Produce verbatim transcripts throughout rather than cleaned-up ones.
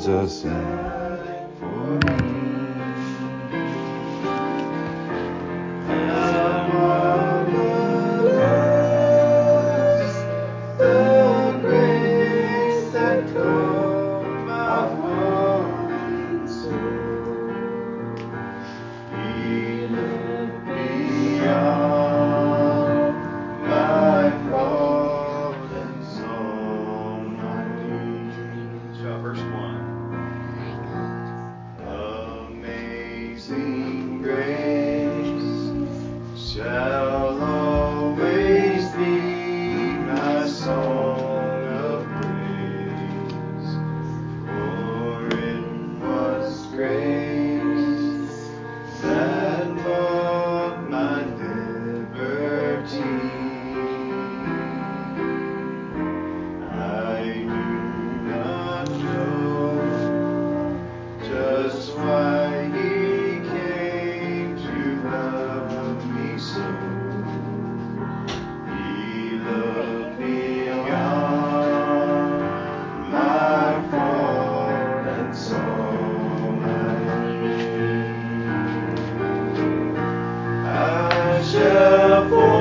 Jesus died for me. How marvelous the grace that called my falling soul. He looked beyond my fault and saw my need. Shout verse one. Amazing grace shall always be my song of praise, for it was grace that bought my liberty. I do not know just why he came to love me so. He looked beyond my fault and saw my need. I shall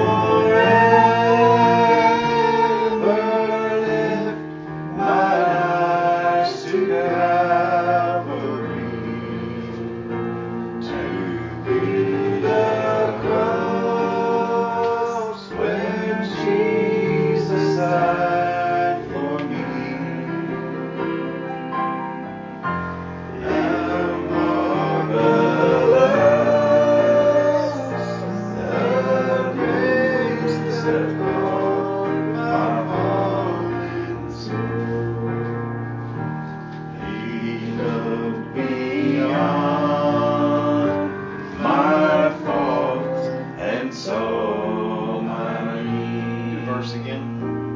forever lift my eyes to Calvary, to view the cross where Jesus died for me. How marvelous the grace that brought my falling soul. He looked beyond my fault and saw my need. Verse again.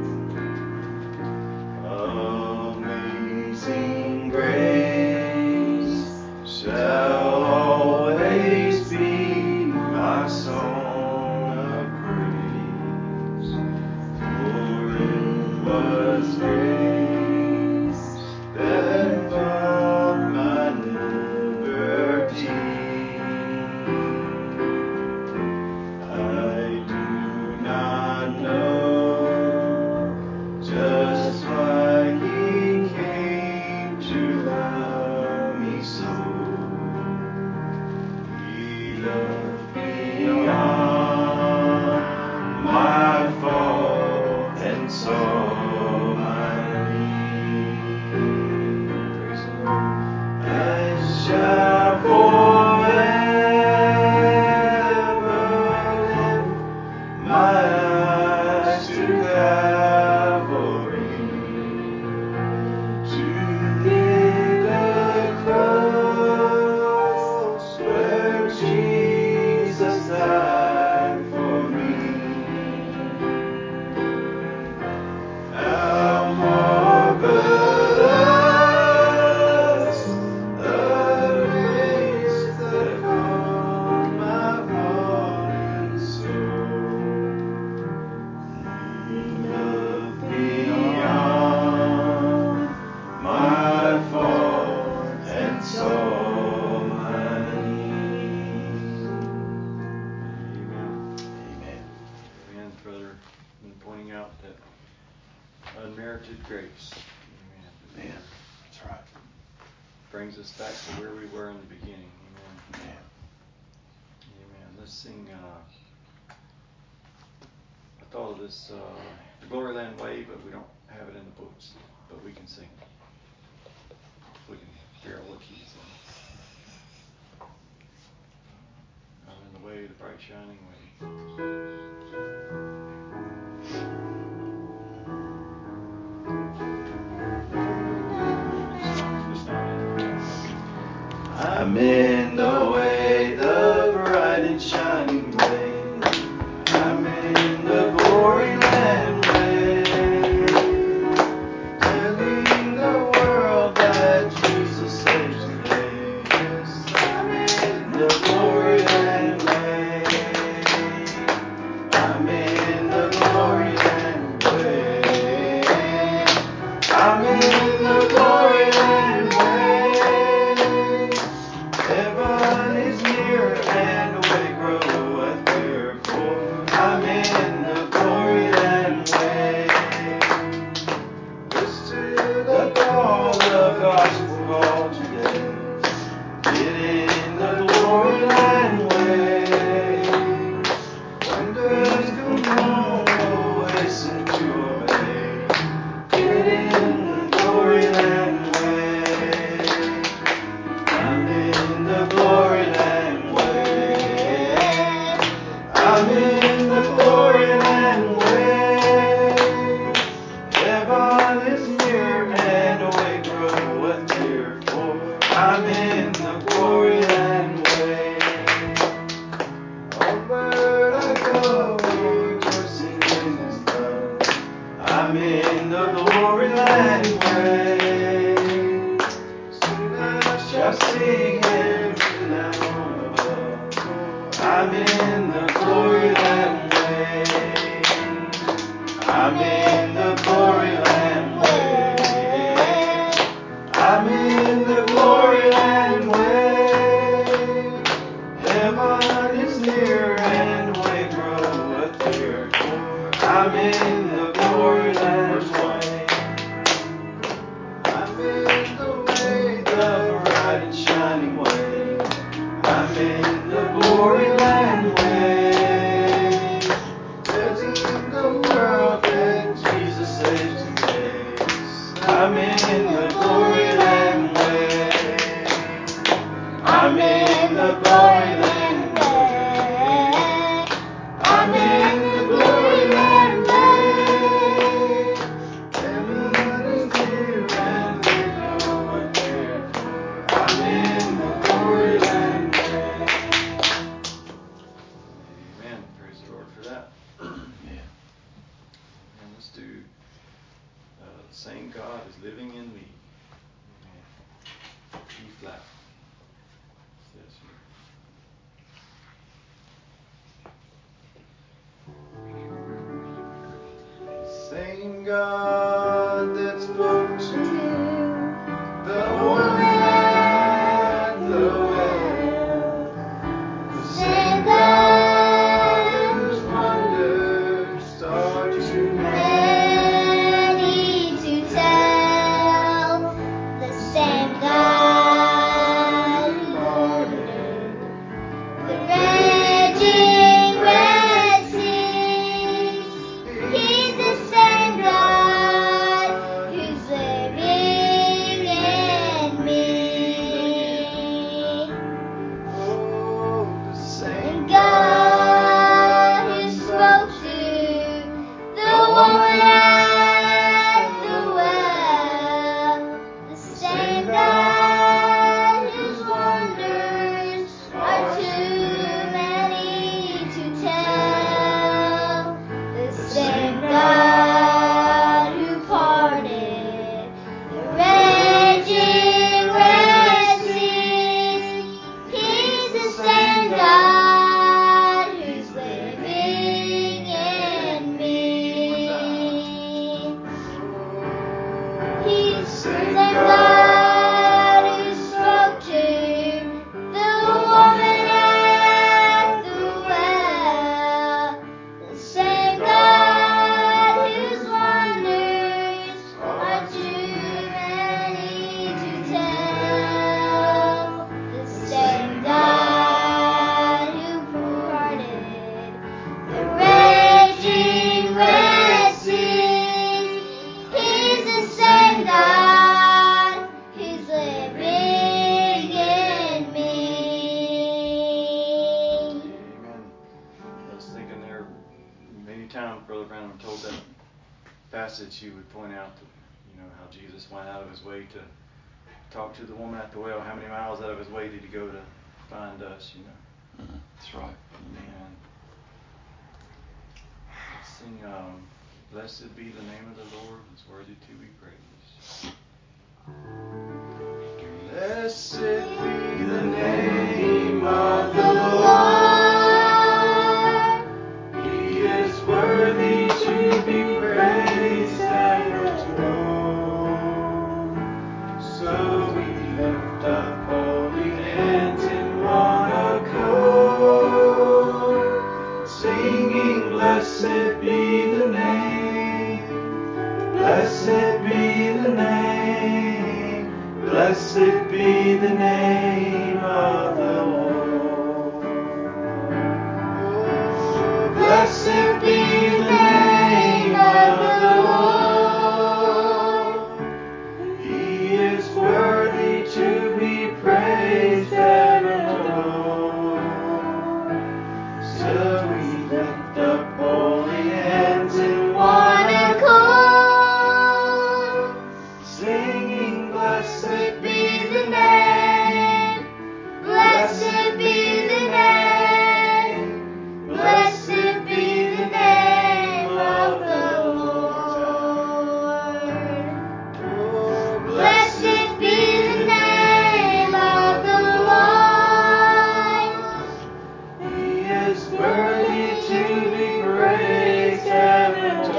Amazing grace shall always be my song of praise, for it was grace that bought my liberty. I do not know just why he came to love me so. He looked beyond my fault and saw my need. Praise the Lord. I shall forever lift my eyes to Calvary, to view the cross where Jesus died for me. How marvelous the grace that called my falling soul. He looked beyond my fault and saw my need. Amen. Amen. Amen, brother. And pointing out that unmerited grace. Amen. Man, that's right. Brings us back to where we were in the beginning. Amen. Man. Amen. Let's sing. Uh, I thought of this, uh, the Glory Land Way, but we don't have it in the books. But we can sing it. We can figure out what key it's in. I'm in the way, the bright shining way. I'm in the way, the bright and shining way. I'm in the glory land way, telling the world that Jesus saves today. Yes, I'm in the glory land way. I'm in the glory land way. I'm in the glory land way. in the glory land way. I'm in the glory land way. I'm in the glory land way. Everyone is near and there's no one cared for. I'm in the glory land way. Amen. Praise the Lord for that. Yeah. And let's do uh, the same God is living in me. Amen. E flat. Says here. Same God that spoke to the woman at the well. The same God whose wonders are too many to tell. The same God who parted the raging Red Sea. He's the same God who's living in me. Oh, the same God who spoke to the woman at the well. The same God whose wonders are too many to tell. The same God who parted the raging Red Sea. He's the same God who's living in me. He's the same God who spoke to the woman at the well. The same God whose wonders are too many to tell. The same God who parted the raging Red Sea. He's the same God who's living in me. Amen. I was thinking there many times Brother Branham told that passage, he would point out that, you know, how Jesus went out of his way to talk to the woman at the well. How many miles out of his way did he go to find us, you know? Mm, that's right. Amen. Let's sing, um, Blessed be the name of the Lord, who's worthy to be praised. Blessed be the name of the Lord. He is worthy to be praised and adored. So we lift up holy hands in one accord, singing, Blessed be the name, blessed be the name, blessed be the name of the Lord. Oh, blessed be the name of the Lord. He is worthy to be praised and adored. So we lift up holy hands in one accord, singing, Blessed be the name, blessed be the name, blessed be the name of the Lord. Oh, blessed be the name of the Lord. He is worthy to be praised and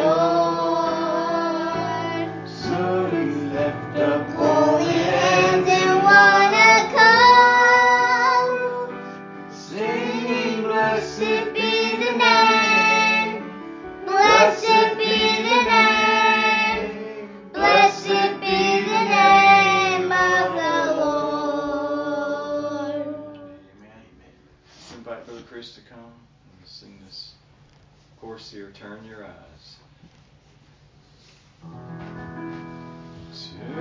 adored. So we lift up holy hands in one accord, singing, Blessed be the name, blessed be the name, blessed be the name of the Lord. Amen. Let's invite Brother Chris to come and we'll sing this chorus here, Turn Your Eyes. Turn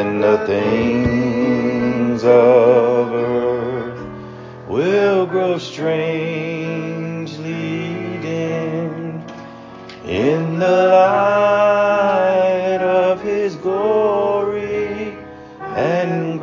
and the things of earth will grow strangely dim in the light of his glory and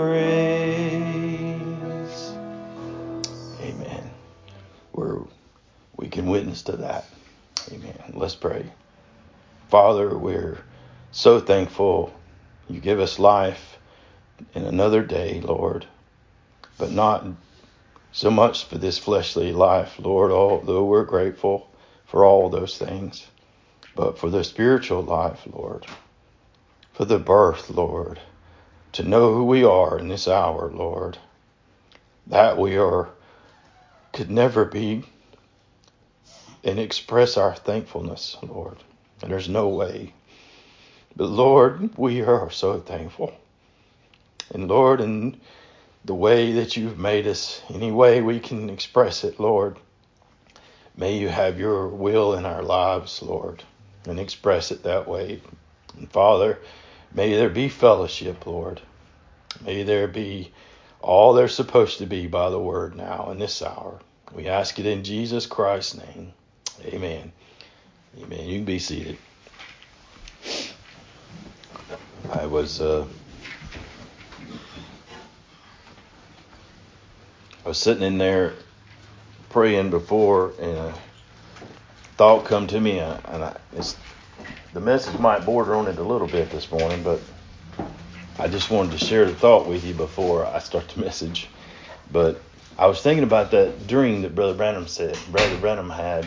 grace. Amen. We're, we can witness to that. Amen. Let's pray. Father, we're so thankful you give us life in another day, Lord, but not so much for this fleshly life, Lord, although we're grateful for all those things, but for the spiritual life, Lord, for the birth, Lord, to know who we are in this hour, Lord, that we are, could never be, and express our thankfulness, Lord. And there's no way. But Lord, we are so thankful. And Lord, in the way that you've made us, any way we can express it, Lord, may you have your will in our lives, Lord, and express it that way. And Father, may there be fellowship, Lord. May there be all there's supposed to be by the word now in this hour. We ask it in Jesus Christ's name. Amen. Amen. You can be seated. I was uh, I was sitting in there praying before, and a thought come to me, and I, it's, the message might border on it a little bit this morning, but I just wanted to share the thought with you before I start the message. But I was thinking about that dream that Brother Branham said, Brother Branham had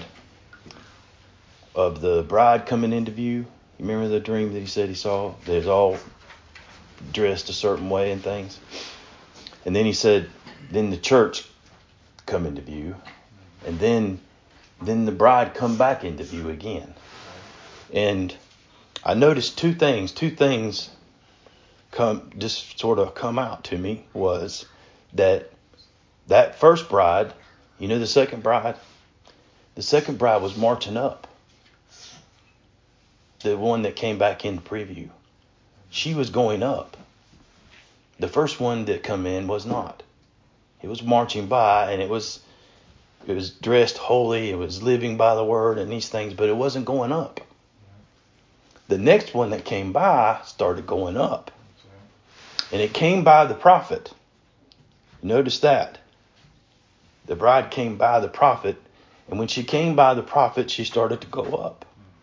of the bride coming into view. You remember the dream that he said he saw? They was all dressed a certain way and things. And then he said, then the church come into view, and then then the bride come back into view again. And I noticed two things. Two things come just sort of come out to me was that that first bride, you know, the second bride, the second bride was marching up. The one that came back in preview, she was going up. The first one that come in was not. It was marching by, and it was it was dressed holy. It was living by the word and these things, but it wasn't going up. The next one that came by started going up, and it came by the prophet. Notice that the bride came by the prophet, and when she came by the prophet, she started to go up.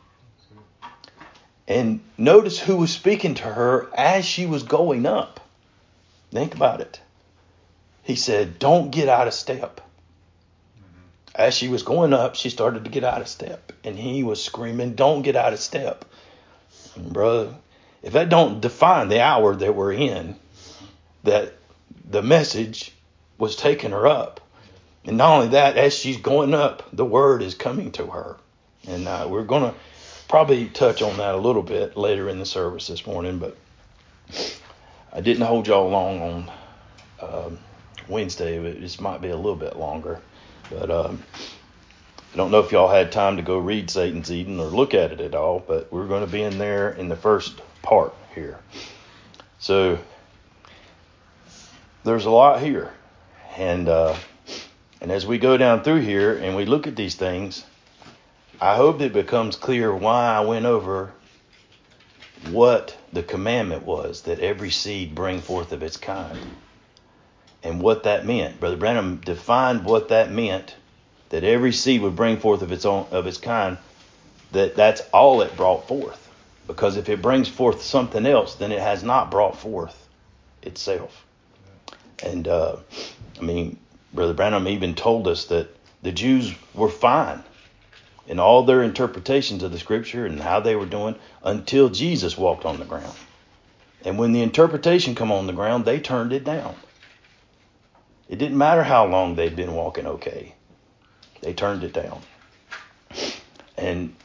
And notice who was speaking to her as she was going up. Think about it. He said, don't get out of step. As she was going up, she started to get out of step. And he was screaming, don't get out of step. And brother, if that don't define the hour that we're in, that the message was taking her up. And not only that, as she's going up, the word is coming to her. And uh, we're going to probably touch on that a little bit later in the service this morning, but I didn't hold y'all long on um, Wednesday. But this might be a little bit longer, but um, I don't know if y'all had time to go read Satan's Eden or look at it at all, but we're going to be in there in the first part here. So there's a lot here, and uh, and as we go down through here and we look at these things, I hope it becomes clear why I went over what the commandment was, that every seed bring forth of its kind, and what that meant. Brother Branham defined what that meant, that every seed would bring forth of its own of its kind, that that's all it brought forth. Because if it brings forth something else, then it has not brought forth itself. And uh, I mean, Brother Branham even told us that the Jews were fine in all their interpretations of the scripture and how they were doing until Jesus walked on the ground. And when the interpretation come on the ground, they turned it down. It didn't matter how long they'd been walking okay. They turned it down. And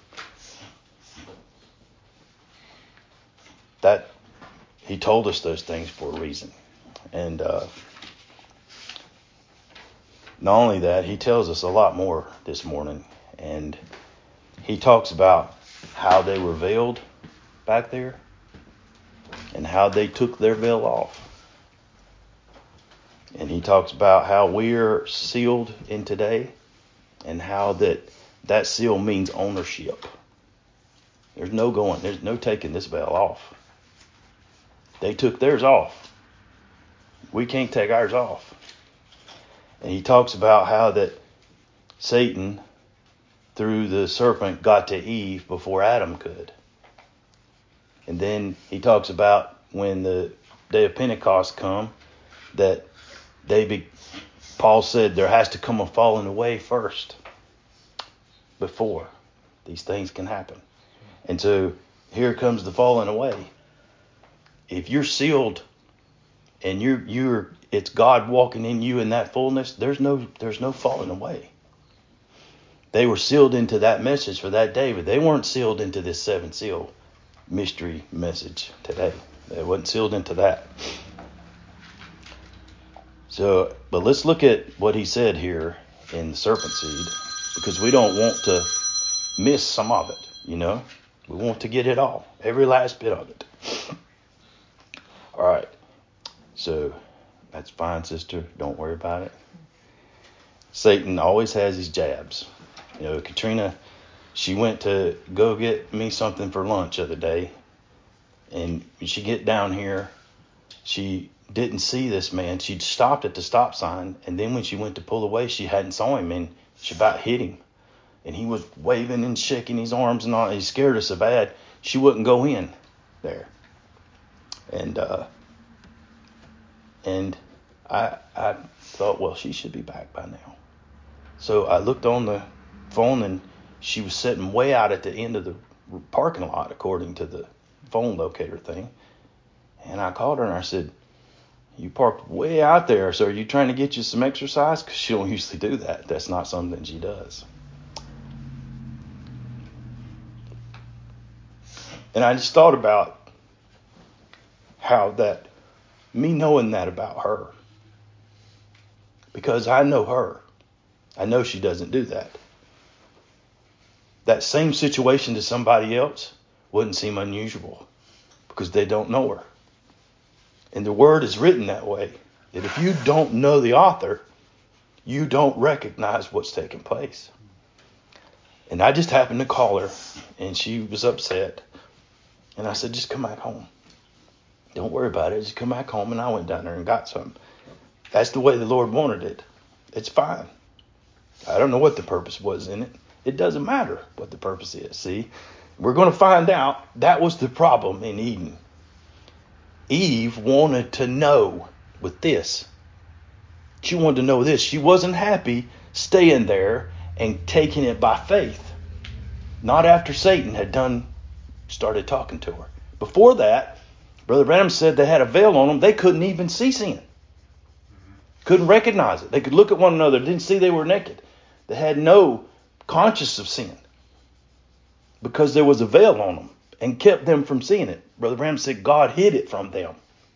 that he told us those things for a reason. And uh, not only that, he tells us a lot more this morning. And he talks about how they were veiled back there. and how they took their veil off. And he talks about how we're sealed in today and how that that seal means ownership. There's no going, there's no taking this veil off. They took theirs off. We can't take ours off. And he talks about how that Satan, through the serpent, got to Eve before Adam could. And then he talks about when the day of Pentecost come, that they be, Paul said there has to come a falling away first before these things can happen. And so here comes the falling away. If you're sealed and you're you're it's God walking in you in that fullness, there's no there's no falling away. They were sealed into that message for that day, but they weren't sealed into this seven seal mystery message today. They wasn't sealed into that. So, but let's look at what he said here in the serpent seed, because we don't want to miss some of it, you know. We want to get it all, every last bit of it. All right. So, that's fine, sister. Don't worry about it. Satan always has his jabs. You know, Katrina, she went to go get me something for lunch the other day. And when she get down here, she didn't see this man. She'd stopped at the stop sign. And then when she went to pull away, she hadn't saw him. And she about hit him. And he was waving and shaking his arms and all. He scared her so bad, she wouldn't go in there. And uh, and I I thought, well, she should be back by now. So I looked on the phone, and she was sitting way out at the end of the parking lot, according to the phone locator thing. And I called her and I said, you parked way out there, so are you trying to get you some exercise? Because she don't usually do that. That's not something she does. And I just thought about how that, me knowing that about her, because I know her, I know she doesn't do that. That same situation to somebody else wouldn't seem unusual because they don't know her. And the word is written that way, that if you don't know the author, you don't recognize what's taking place. And I just happened to call her, and she was upset. And I said, just come back home. Don't worry about it. Just come back home. And I went down there and got some. That's the way the Lord wanted it. It's fine. I don't know what the purpose was in it. It doesn't matter what the purpose is. See, we're going to find out that was the problem in Eden. Eve wanted to know with this. She wanted to know this. She wasn't happy staying there and taking it by faith. Not after Satan had done, started talking to her. Before that, Brother Branham said they had a veil on them. They couldn't even see sin. Couldn't recognize it. They could look at one another, didn't see they were naked. They had no conscience of sin because there was a veil on them and kept them from seeing it. Brother Branham said God hid it from them.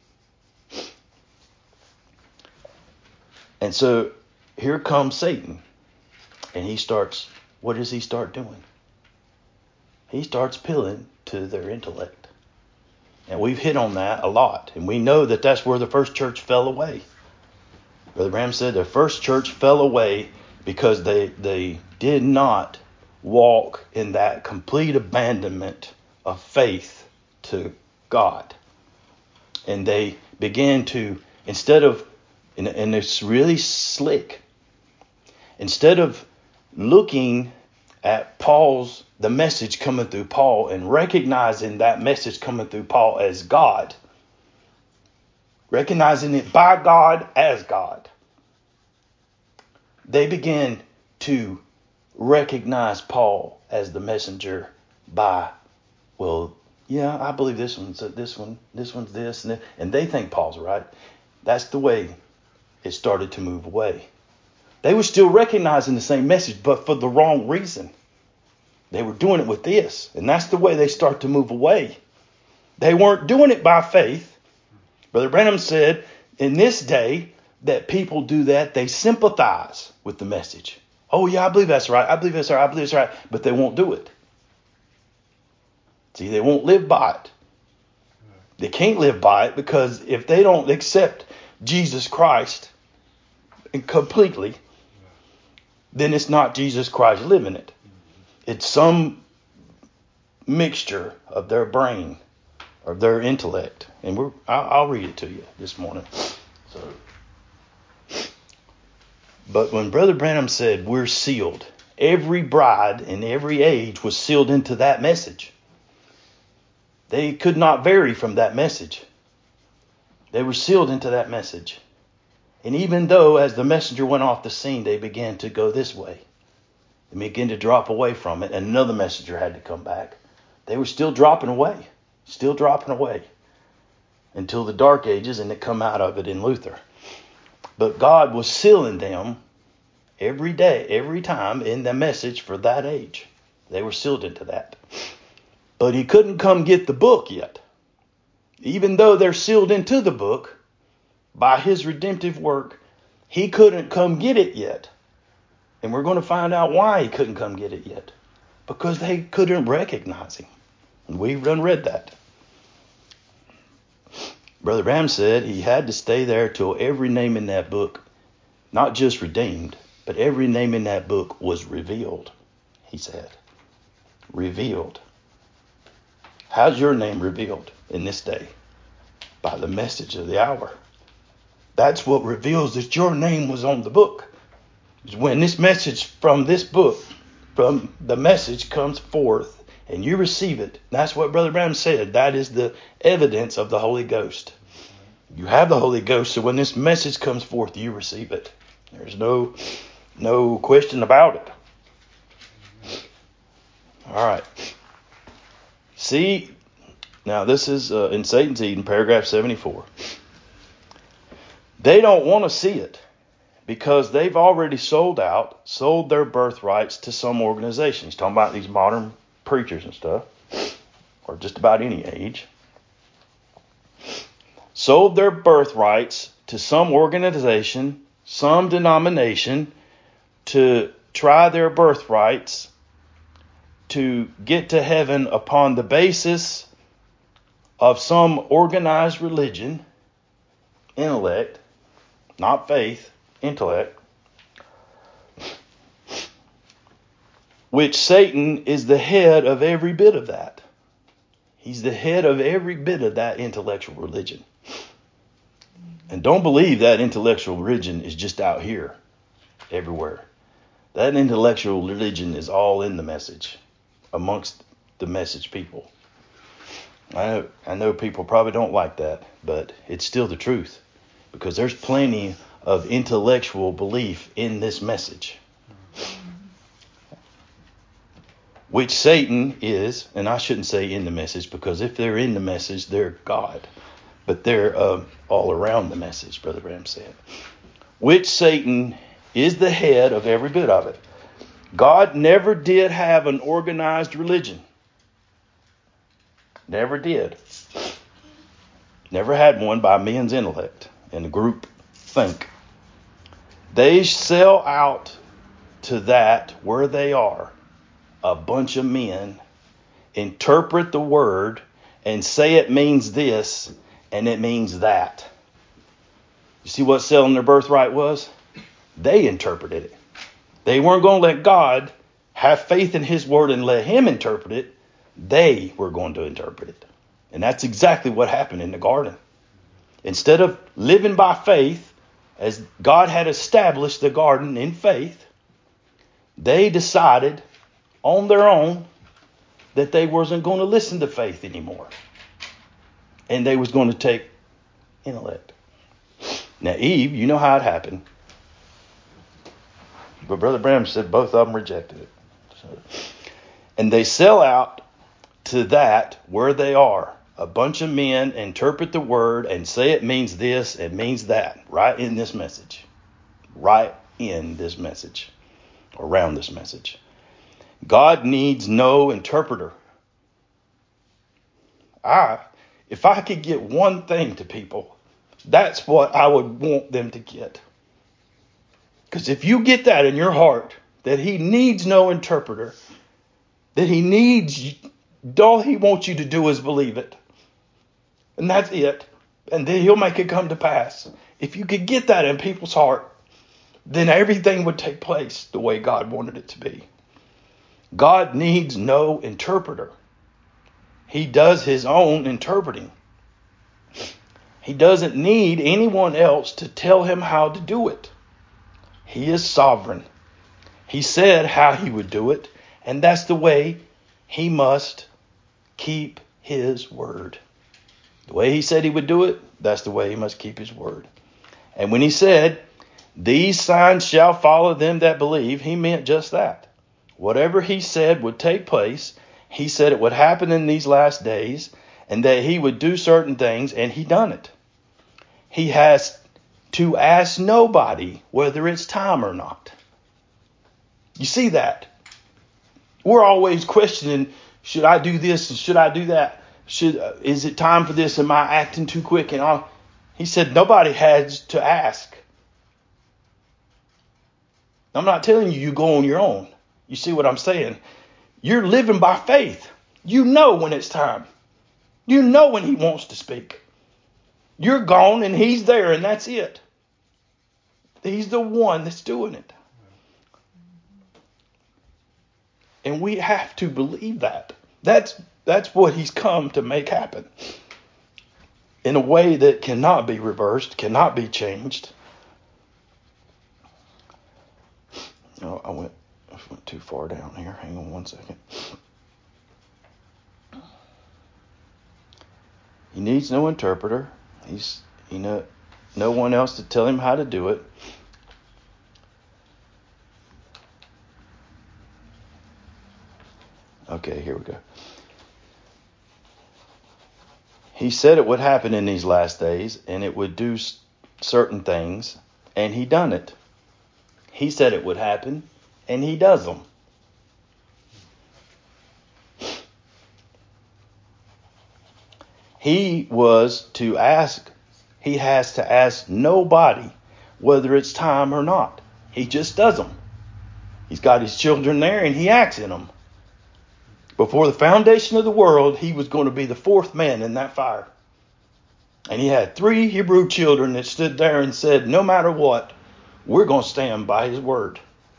And so here comes Satan, and he starts, what does he start doing? He starts appealing to their intellect. And we've hit on that a lot, and we know that that's where the first church fell away. Brother Branham said the first church fell away because they they did not walk in that complete abandonment of faith to God. And they began to, instead of, and, and it's really slick, instead of looking at Paul's, the message coming through Paul and recognizing that message coming through Paul as God, recognizing it by God as God, they began to recognize Paul as the messenger by, well, yeah, I believe this one's this one, this one's this, and, and they think Paul's right. That's the way it started to move away. They were still recognizing the same message, but for the wrong reason. They were doing it with this, and that's the way they start to move away. They weren't doing it by faith. Brother Branham said in this day that people do that. They sympathize with the message. Oh, yeah, I believe that's right. I believe that's right. I believe that's right. But they won't do it. See, they won't live by it. They can't live by it, because if they don't accept Jesus Christ and completely, then it's not Jesus Christ living it. It's some mixture of their brain, of their intellect. And we're, I'll, I'll read it to you this morning. So, but when Brother Branham said we're sealed, every bride in every age was sealed into that message. They could not vary from that message. They were sealed into that message. And even though as the messenger went off the scene, they began to go this way, they began to drop away from it, and another messenger had to come back. They were still dropping away, still dropping away until the Dark Ages, and they come out of it in Luther. But God was sealing them every day, every time in the message for that age. They were sealed into that. But he couldn't come get the book yet. Even though they're sealed into the book by his redemptive work, he couldn't come get it yet. And we're going to find out why he couldn't come get it yet. Because they couldn't recognize him. And we've done read that. Brother Branham said he had to stay there till every name in that book, not just redeemed, but every name in that book was revealed, he said. Revealed. How's your name revealed in this day? By the message of the hour. That's what reveals that your name was on the book. When this message from this book, from the message comes forth and you receive it. That's what Brother Branham said. That is the evidence of the Holy Ghost. You have the Holy Ghost, so when this message comes forth, you receive it. There's no, no question about it. All right. See, now this is uh, in Satan's Eden, paragraph seventy-four. They don't want to see it because they've already sold out, sold their birthrights to some organization. He's talking about these modern preachers and stuff, or just about any age. Sold their birthrights to some organization, some denomination, to try their birthrights to get to heaven upon the basis of some organized religion, intellect, not faith, intellect, which Satan is the head of every bit of that. He's the head of every bit of that intellectual religion. And don't believe that intellectual religion is just out here, everywhere. That intellectual religion is all in the message, amongst the message people. I know, I know people probably don't like that, but it's still the truth. Because there's plenty of intellectual belief in this message. Which Satan is, and I shouldn't say in the message, because if they're in the message, they're God. But they're uh, all around the message, Brother Branham said. Which Satan is the head of every bit of it. God never did have an organized religion. Never did. Never had one by men's intellect and group think. They sell out to that where they are. A bunch of men interpret the word and say it means this and it means that. You see what selling their birthright was? They interpreted it. They weren't going to let God have faith in his word and let him interpret it. They were going to interpret it. And that's exactly what happened in the garden. Instead of living by faith, as God had established the garden in faith, they decided on their own that they wasn't going to listen to faith anymore. And they was going to take intellect. Now, Eve, you know how it happened. But Brother Branham said both of them rejected it. So, and they sell out to that where they are. A bunch of men interpret the word and say it means this, it means that. Right in this message. Right in this message. Around this message. God needs no interpreter. I, if I could get one thing to people, that's what I would want them to get. Because if you get that in your heart, that he needs no interpreter, that he needs, all he wants you to do is believe it. And that's it. And then he'll make it come to pass. If you could get that in people's heart, then everything would take place the way God wanted it to be. God needs no interpreter. He does his own interpreting. He doesn't need anyone else to tell him how to do it. He is sovereign. He said how he would do it, and that's the way he must keep his word. The way he said he would do it, that's the way he must keep his word. And when he said, these signs shall follow them that believe, he meant just that. Whatever he said would take place, he said it would happen in these last days, and that he would do certain things, and he done it. He has to ask nobody whether it's time or not. You see that? We're always questioning, should I do this and should I do that? Should uh, is it time for this? Am I acting too quick? And all? He said nobody has to ask. I'm not telling you you go on your own. You see what I'm saying? You're living by faith. You know when it's time. You know when he wants to speak. You're gone and he's there and that's it. He's the one that's doing it. And we have to believe that. That's that's what he's come to make happen. In a way that cannot be reversed, cannot be changed. Oh, I went, I went too far down here. Hang on one second. He needs no interpreter. He's you know no one else to tell him how to do it. Okay, here we go. He said it would happen in these last days, and it would do certain things, and he done it. He said it would happen, and he does them. He was to ask, he has to ask nobody whether it's time or not. He just does them. He's got his children there, and he acts in them. Before the foundation of the world, he was going to be the fourth man in that fire. And he had three Hebrew children that stood there and said, no matter what, we're going to stand by his word.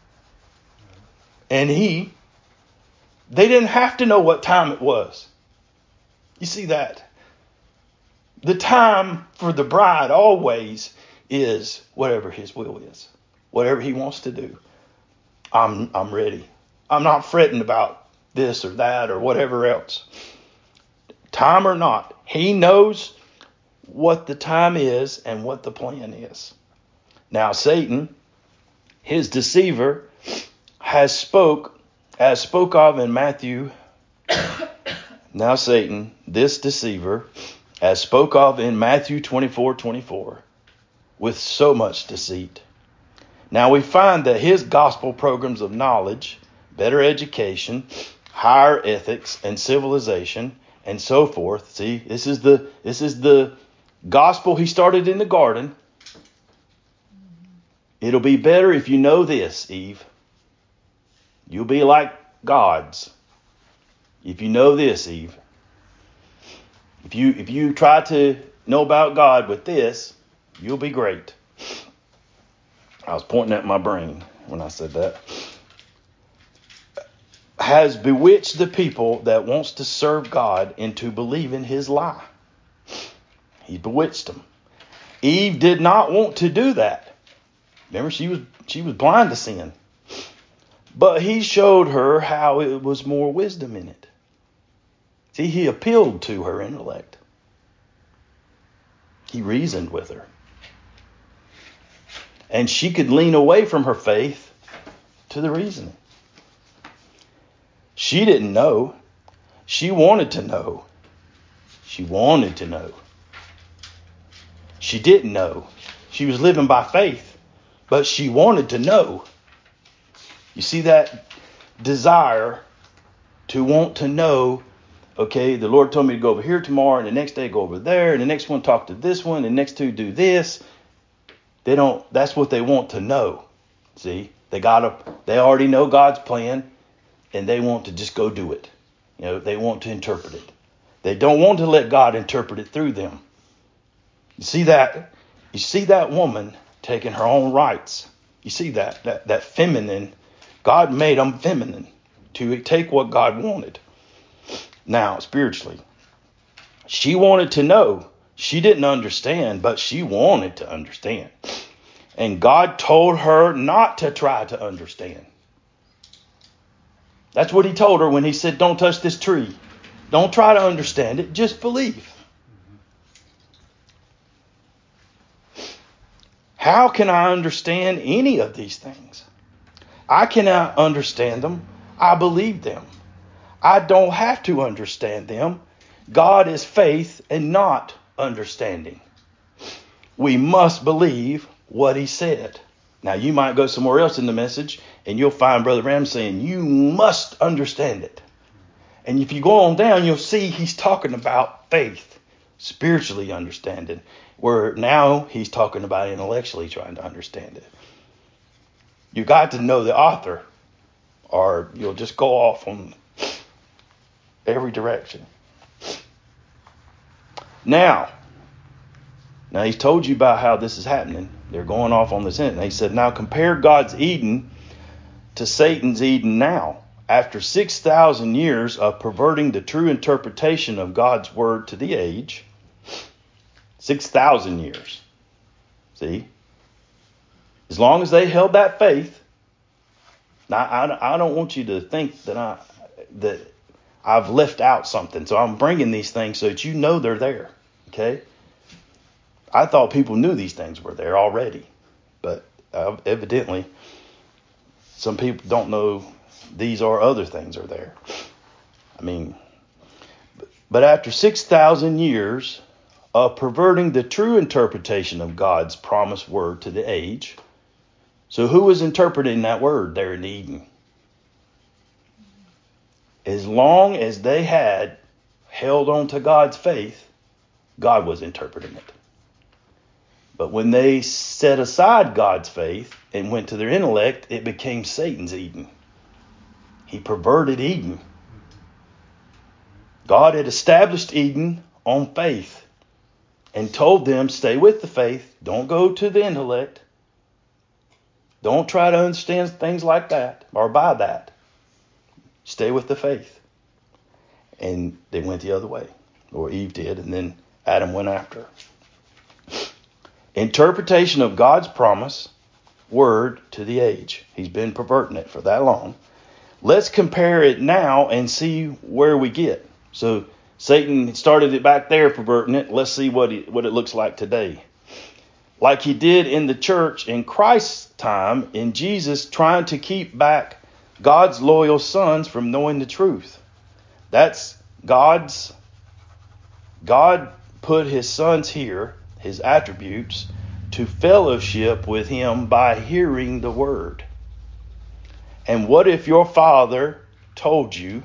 And he, they didn't have to know what time it was. You see that? The time for the bride always is whatever his will is. Whatever he wants to do. I'm I'm ready. I'm not fretting about this or that or whatever else. Time or not, he knows what the time is and what the plan is. Now Satan, his deceiver, has spoke, as spoke of in Matthew. Now Satan, this deceiver, as spoke of in Matthew twenty-four twenty-four, with so much deceit. Now we find that his gospel programs of knowledge, better education, higher ethics and civilization and so forth. See, this is the this is the gospel he started in the garden. It'll be better if you know this, Eve. You'll be like gods if you know this, Eve. If you if you try to know about God with this, you'll be great. I was pointing at my brain when I said that. Has bewitched the people that wants to serve God into believing his lie. He bewitched them. Eve did not want to do that. Remember, she was she was blind to sin. But he showed her how it was more wisdom in it. See, he appealed to her intellect. He reasoned with her. And she could lean away from her faith to the reasoning. She didn't know. She wanted to know. She wanted to know. She didn't know. She was living by faith, but she wanted to know. You see that desire to want to know, okay, the Lord told me to go over here tomorrow, and the next day go over there, and the next one talk to this one, and the next two do this. They don't, that's what they want to know. See, they gotta, they already know God's plan. And they want to just go do it. You know, they want to interpret it. They don't want to let God interpret it through them. You see that? You see that woman taking her own rights. You see that? That, that feminine. God made them feminine to take what God wanted. Now, spiritually, she wanted to know. She didn't understand, but she wanted to understand. And God told her not to try to understand. That's what he told her when he said, don't touch this tree. Don't try to understand it. Just believe. How can I understand any of these things? I cannot understand them. I believe them. I don't have to understand them. God is faith and not understanding. We must believe what he said. Now, you might go somewhere else in the message and you'll find Brother Ram saying, you must understand it. And if you go on down, you'll see he's talking about faith, spiritually understanding, where now he's talking about intellectually trying to understand it. You got to know the author, or you'll just go off on every direction. Now, now he's told you about how this is happening. They're going off on this end. And he said, now compare God's Eden to Satan's Eden now. After six thousand years of perverting the true interpretation of God's word to the age, six thousand years. See? As long as they held that faith. Now, I, I don't want you to think that, I, that I've left out something. So I'm bringing these things so that you know they're there. Okay? I thought people knew these things were there already. But uh, evidently, some people don't know these or other things are there. I mean, but after six thousand years of perverting the true interpretation of God's promised word to the age, so who was interpreting that word there in Eden? As long as they had held on to God's faith, God was interpreting it. But when they set aside God's faith and went to their intellect, it became Satan's Eden. He perverted Eden. God had established Eden on faith and told them, stay with the faith. Don't go to the intellect. Don't try to understand things like that or by that. Stay with the faith. And they went the other way, or Eve did, and then Adam went after her. Interpretation of God's promise, word to the age. He's been perverting it for that long. Let's compare it now and see where we get. So Satan started it back there, perverting it. Let's see what it, what it looks like today. Like he did in the church in Christ's time, in Jesus trying to keep back God's loyal sons from knowing the truth. That's God's. God put his sons here, his attributes, to fellowship with him by hearing the word. And what if your father told you,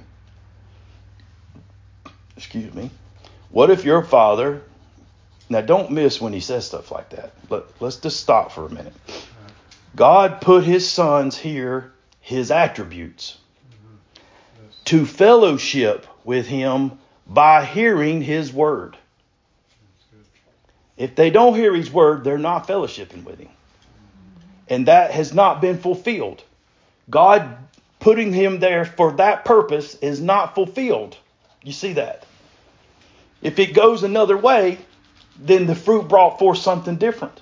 excuse me, what if your father, now don't miss when he says stuff like that. Let, let's just stop for a minute. God put his sons here, his attributes, to fellowship with him by hearing his word. If they don't hear his word, they're not fellowshipping with him. And that has not been fulfilled. God putting him there for that purpose is not fulfilled. You see that? If it goes another way, then the fruit brought forth something different.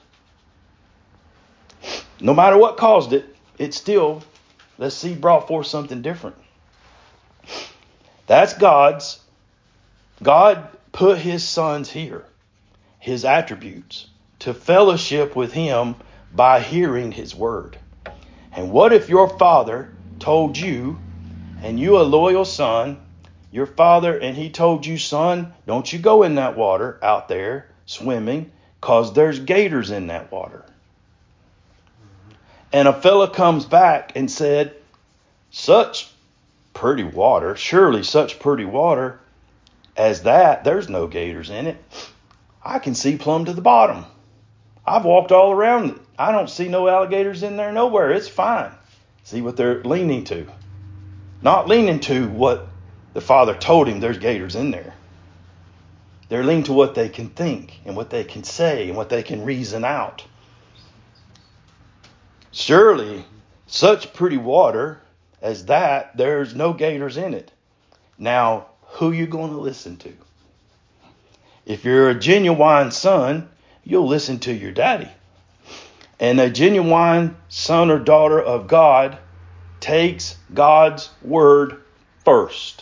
No matter what caused it, it still, the seed brought forth something different. That's God's. God put his sons here, his attributes, to fellowship with him by hearing his word. And what if your father told you, and you a loyal son, your father, and he told you, son, don't you go in that water out there swimming, because there's gators in that water. And a fella comes back and said, such pretty water, surely such pretty water as that, there's no gators in it. I can see plumb to the bottom. I've walked all around it. I don't see no alligators in there nowhere. It's fine. See what they're leaning to. Not leaning to what the father told him there's gators in there. They're leaning to what they can think and what they can say and what they can reason out. Surely, such pretty water as that, there's no gators in it. Now, who you going to listen to? If you're a genuine son, you'll listen to your daddy. And a genuine son or daughter of God takes God's word first.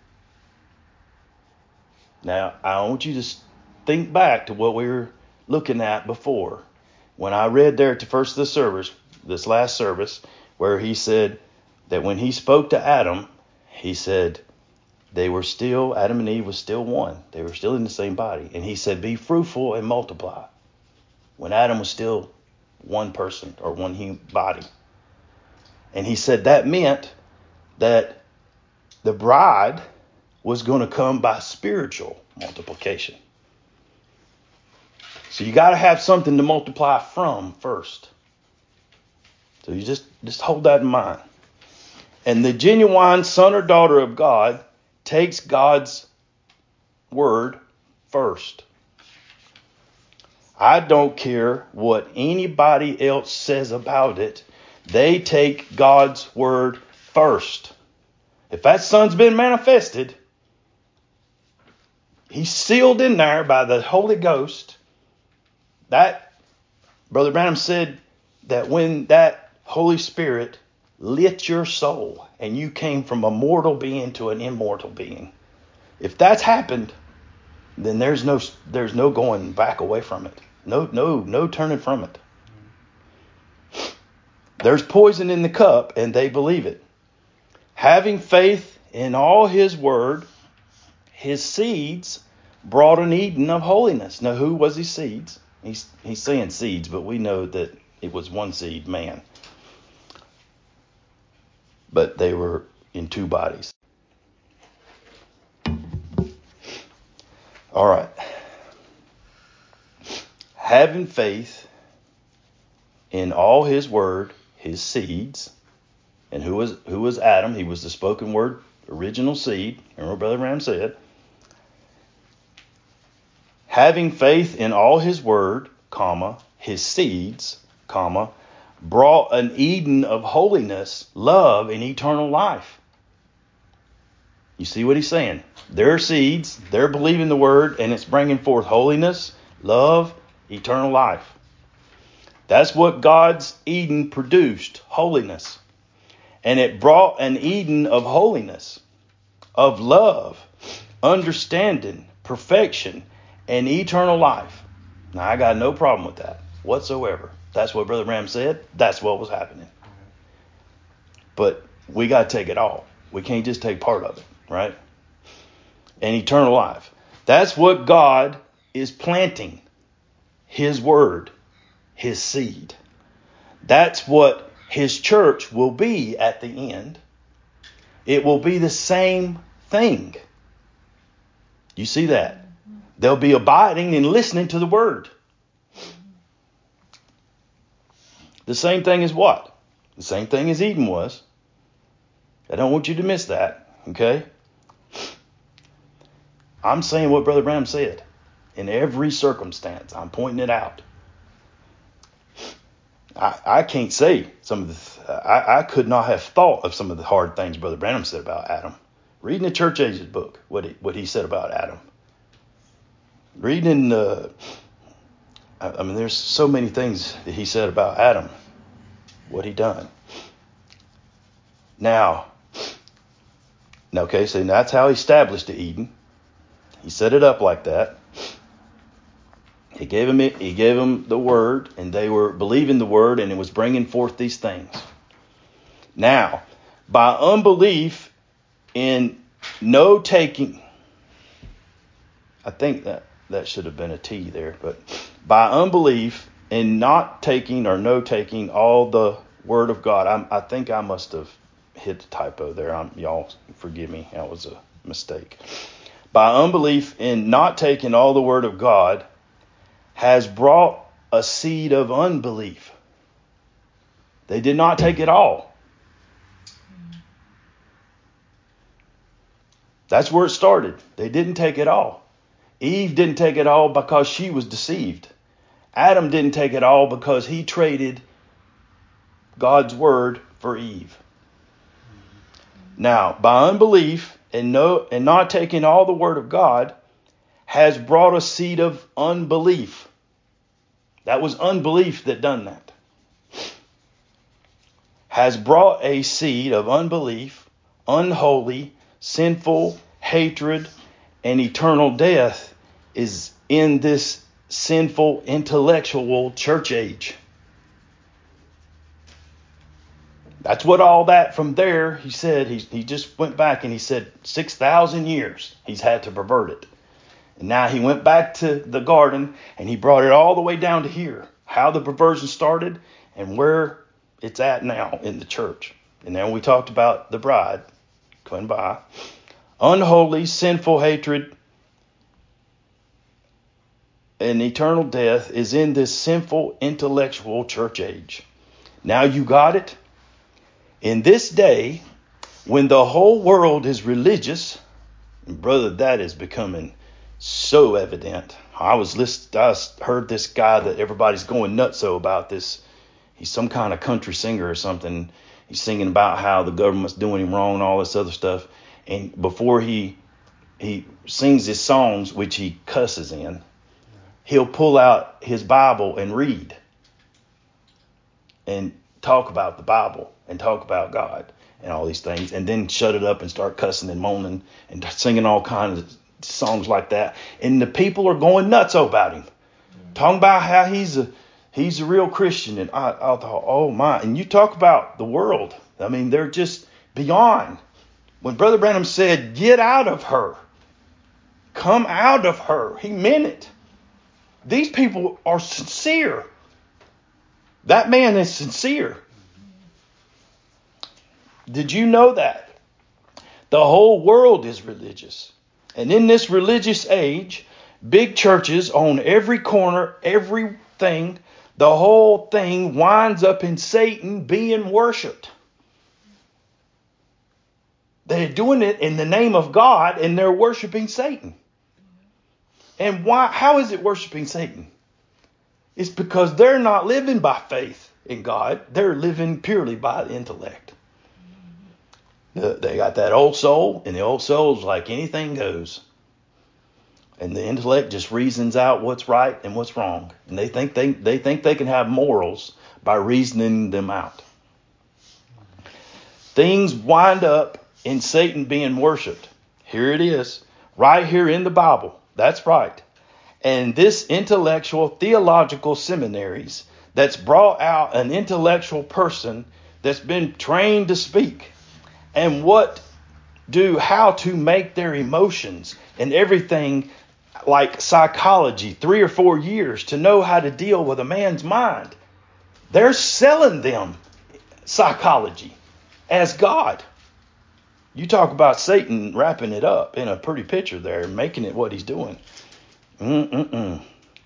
Now, I want you to think back to what we were looking at before. When I read there at the first of the service, this last service, where he said that when he spoke to Adam, he said they were still, Adam and Eve was still one. They were still in the same body. And he said, be fruitful and multiply. When Adam was still one person or one human body. And he said that meant that the bride was going to come by spiritual multiplication. So you got to have something to multiply from first. So you just, just hold that in mind. And the genuine son or daughter of God takes God's word first. I don't care what anybody else says about it. They take God's word first. If that son's been manifested, he's sealed in there by the Holy Ghost. That, Brother Branham said that when that Holy Spirit lit your soul and you came from a mortal being to an immortal being, if that's happened, then there's no there's no going back away from it. No, no, no turning from it. There's poison in the cup, and they believe it. Having faith in all his word, his seeds brought an Eden of holiness. Now, who was his seeds? He's, he's saying seeds, but we know that it was one seed, man. But they were in two bodies. All right. Having faith in all his word, his seeds, and who was who was Adam? He was the spoken word, original seed. Remember what Brother Ram said. Having faith in all his word, comma, his seeds, comma, brought an Eden of holiness, love, and eternal life. You see what he's saying? Their seeds, they're believing the word, and it's bringing forth holiness, love, eternal life. That's what God's Eden produced, holiness. And it brought an Eden of holiness, of love, understanding, perfection, and eternal life. Now, I got no problem with that whatsoever. That's what Brother Ram said. That's what was happening. But we got to take it all. We can't just take part of it, right? And eternal life. That's what God is planting. His word, his seed. That's what his church will be at the end. It will be the same thing. You see that? They'll be abiding and listening to the word. The same thing as what? The same thing as Eden was. I don't want you to miss that. Okay? I'm saying what Brother Branham said. In every circumstance, I'm pointing it out. I, I can't say some of the, I, I could not have thought of some of the hard things Brother Branham said about Adam. Reading the Church Ages book, what he, what he said about Adam. Reading in the, I, I mean, there's so many things that he said about Adam, what he done. Now, okay, so that's how he established the Eden. He set it up like that. He gave him it, he gave them the word, and they were believing the word, and it was bringing forth these things. Now, by unbelief in no taking, I think that that should have been a T there, but by unbelief in not taking or no taking all the word of God, I'm, I think I must have hit the typo there. I'm, y'all forgive me, that was a mistake. By unbelief in not taking all the word of God, has brought a seed of unbelief. They did not take it all. That's where it started. They didn't take it all. Eve didn't take it all because she was deceived. Adam didn't take it all because he traded God's word for Eve. Now, by unbelief and no and not taking all the word of God has brought a seed of unbelief. That was unbelief that done that. Has brought a seed of unbelief, unholy, sinful, hatred, and eternal death is in this sinful, intellectual church age. That's what all that from there, he said, he, he just went back and he said six thousand years he's had to pervert it. And now he went back to the garden and he brought it all the way down to here. How the perversion started and where it's at now in the church. And then we talked about the bride coming by. Unholy, sinful hatred and eternal death is in this sinful, intellectual church age. Now you got it? In this day, when the whole world is religious, and brother, that is becoming so evident. I was listening, I heard this guy that everybody's going nuts so about this. He's some kind of country singer or something. He's singing about how the government's doing him wrong and all this other stuff. And before he he sings his songs, which he cusses in, he'll pull out his Bible and read and talk about the Bible and talk about God and all these things, and then shut it up and start cussing and moaning and singing all kinds of songs like that. And the people are going nuts about him, talking about how he's a he's a real Christian. And I, I thought, oh my! And you talk about the world. I mean, they're just beyond. When Brother Branham said, "Get out of her, come out of her," he meant it. These people are sincere. That man is sincere. Did you know that? The whole world is religious. And in this religious age, big churches on every corner, everything, the whole thing winds up in Satan being worshipped. They're doing it in the name of God and they're worshiping Satan. And why? How is it worshiping Satan? It's because they're not living by faith in God. They're living purely by the intellect. They got that old soul, and the old soul's like anything goes. And the intellect just reasons out what's right and what's wrong. And they think they, they think they can have morals by reasoning them out. Things wind up in Satan being worshipped. Here it is, right here in the Bible. That's right. And this intellectual theological seminaries that's brought out an intellectual person that's been trained to speak and what do, how to make their emotions and everything like psychology, three or four years to know how to deal with a man's mind. They're selling them psychology as God. You talk about Satan wrapping it up in a pretty picture there, making it what he's doing. Mm-mm-mm.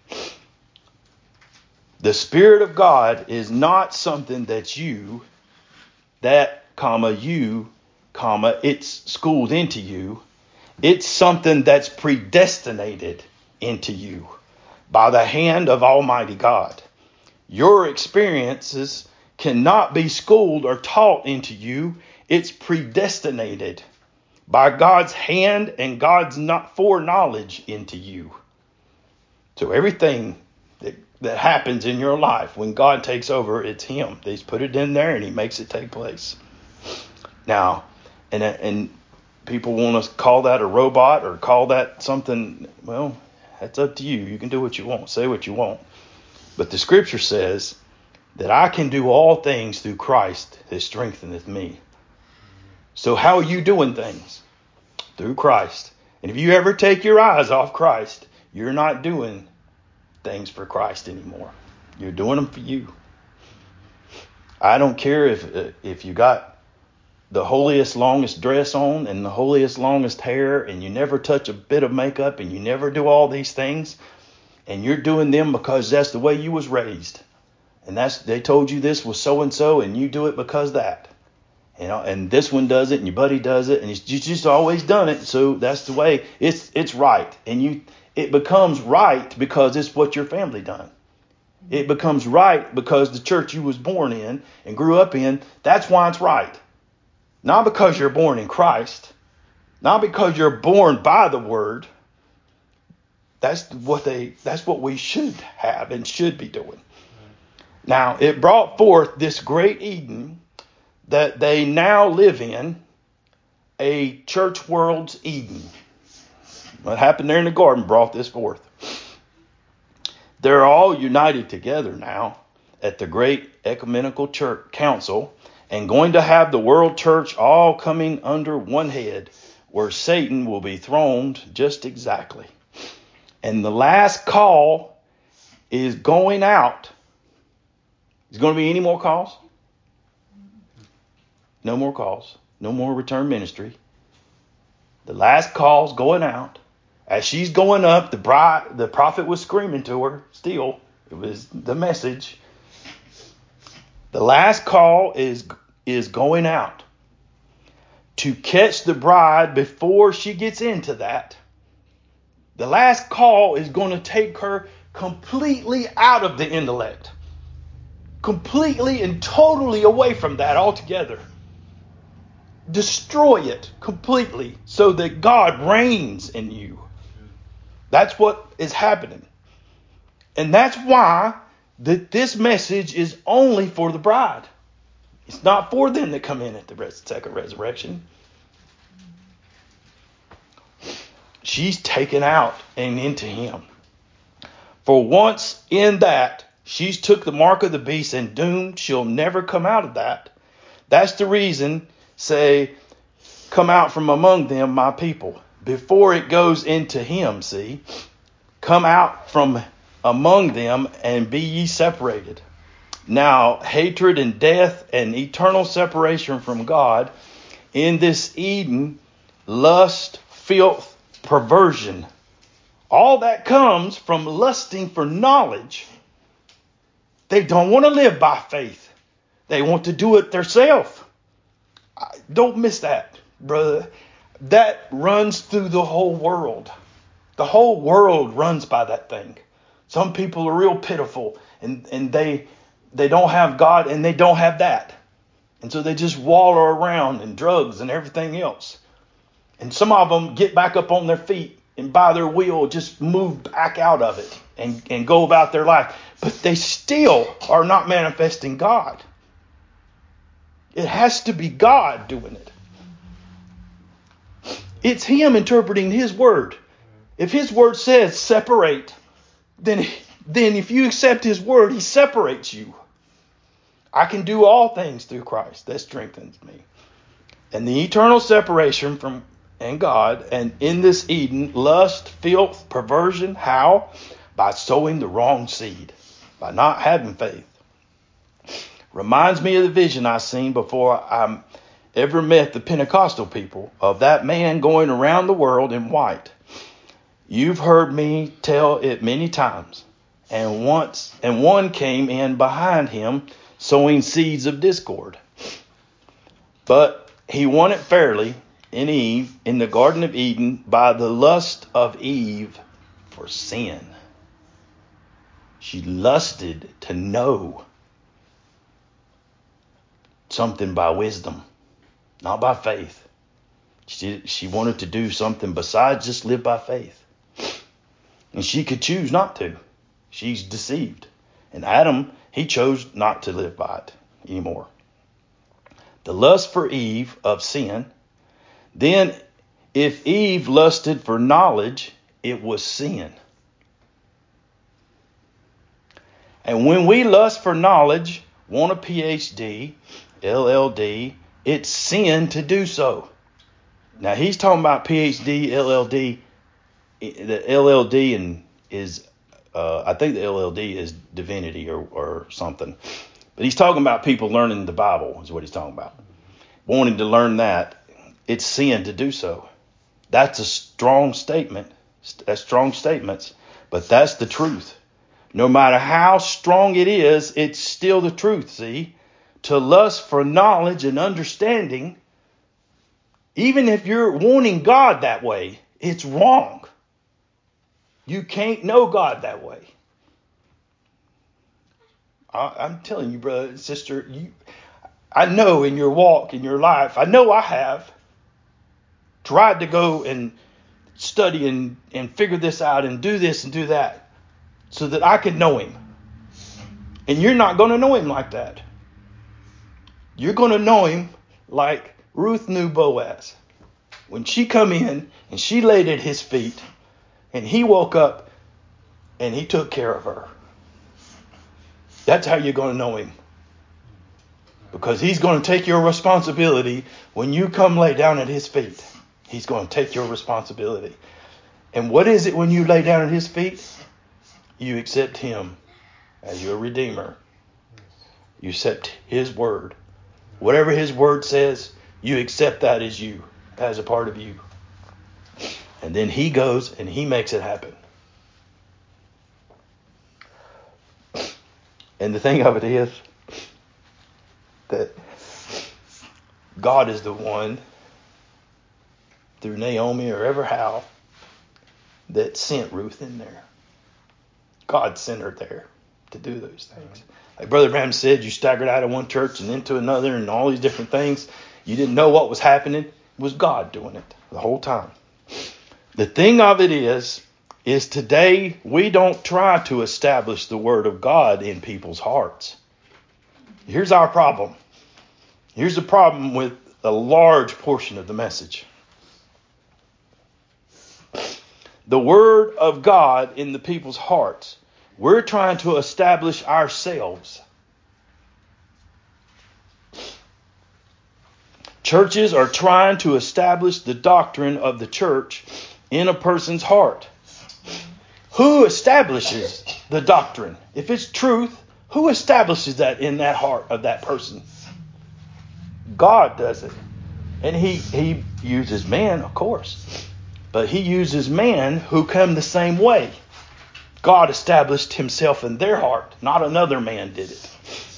The Spirit of God is not something that you, that comma, you, comma, it's schooled into you. It's something that's predestinated into you by the hand of Almighty God. Your experiences cannot be schooled or taught into you. It's predestinated by God's hand and God's not foreknowledge into you. So everything that, that happens in your life, when God takes over, it's Him. He's put it in there and He makes it take place. Now, and and people want to call that a robot or call that something. Well, that's up to you. You can do what you want. Say what you want. But the Scripture says that I can do all things through Christ that strengtheneth me. So how are you doing things? Through Christ. And if you ever take your eyes off Christ, you're not doing things for Christ anymore. You're doing them for you. I don't care if if you got the holiest, longest dress on and the holiest, longest hair, and you never touch a bit of makeup and you never do all these things, and you're doing them because that's the way you was raised. And that's they told you this was so and so, and you do it because that. You know, and this one does it, and your buddy does it, and you just always done it. So that's the way it's it's right. And you It becomes right because it's what your family done. It becomes right because the church you was born in and grew up in, that's why it's right. Not because you're born in Christ. Not because you're born by the word. That's what they that's what we should have and should be doing. Now, it brought forth this great Eden that they now live in, a church world's Eden. What happened there in the garden brought this forth. They're all united together now at the great ecumenical church council and going to have the world church all coming under one head, where Satan will be throned just exactly. And the last call is going out. Is there going to be any more calls? No more calls. No more return ministry. The last call's going out. As she's going up, the bride, the prophet was screaming to her still. It was the message. The last call is, is going out to catch the bride before she gets into that. The last call is going to take her completely out of the intellect. Completely and totally away from that altogether. Destroy it completely so that God reigns in you. That's what is happening. And that's why that this message is only for the bride. It's not for them that come in at the res- second resurrection. She's taken out and into him. For once in that, she's took the mark of the beast and doomed. She'll never come out of that. That's the reason, say, come out from among them, my people. Before it goes into him, see, come out from among them and be ye separated. Now, hatred and death and eternal separation from God in this Eden, lust, filth, perversion. All that comes from lusting for knowledge. They don't want to live by faith. They want to do it themselves. Don't miss that, brother. That runs through the whole world. The whole world runs by that thing. Some people are real pitiful and, and they they don't have God and they don't have that. And so they just wallow around in drugs and everything else. And some of them get back up on their feet and by their will just move back out of it and, and go about their life. But they still are not manifesting God. It has to be God doing it. It's him interpreting his word. If his word says separate, then, then if you accept his word, he separates you. I can do all things through Christ that strengthens me. And the eternal separation from and God, and in this Eden, lust, filth, perversion, how? By sowing the wrong seed, by not having faith. Reminds me of the vision I seen before I ever met the Pentecostal people of that man going around the world in white. You've heard me tell it many times. And once, and one came in behind him, sowing seeds of discord. But he won it fairly in Eve, in the Garden of Eden, by the lust of Eve for sin. She lusted to know something by wisdom, not by faith. She, she wanted to do something besides just live by faith. And she could choose not to. She's deceived. And Adam, he chose not to live by it anymore. The lust for Eve of sin. Then if Eve lusted for knowledge, it was sin. And when we lust for knowledge, want a P H D, L L D, it's sin to do so. Now he's talking about P H D, L L D. The L L D and is, uh, I think the L L D is divinity or, or something. But he's talking about people learning the Bible is what he's talking about. Wanting to learn that, it's sin to do so. That's a strong statement. That's strong statements. But that's the truth. No matter how strong it is, it's still the truth, see? To lust for knowledge and understanding, even if you're wanting God that way, it's wrong. You can't know God that way. I, I'm telling you, brother and sister, you, I know in your walk, in your life, I know I have tried to go and study and, and figure this out and do this and do that so that I could know him. And you're not going to know him like that. You're going to know him like Ruth knew Boaz. When she come in and she laid at his feet and he woke up and he took care of her. That's how you're going to know him. Because he's going to take your responsibility when you come lay down at his feet. He's going to take your responsibility. And what is it when you lay down at his feet? You accept him as your redeemer. You accept his word. Whatever his word says, you accept that as you, as a part of you. And then he goes and he makes it happen. And the thing of it is that God is the one, through Naomi or ever how, that sent Ruth in there. God sent her there to do those things. Like Brother Branham said, you staggered out of one church and into another and all these different things. You didn't know what was happening. It was God doing it the whole time. The thing of it is, is today we don't try to establish the word of God in people's hearts. Here's our problem. Here's the problem with a large portion of the message. The word of God in the people's hearts. We're trying to establish ourselves. Churches are trying to establish the doctrine of the church in a person's heart. Who establishes the doctrine? If it's truth, who establishes that in that heart of that person? God does it. And he, he uses man, of course. But he uses man who come the same way. God established himself in their heart. Not another man did it.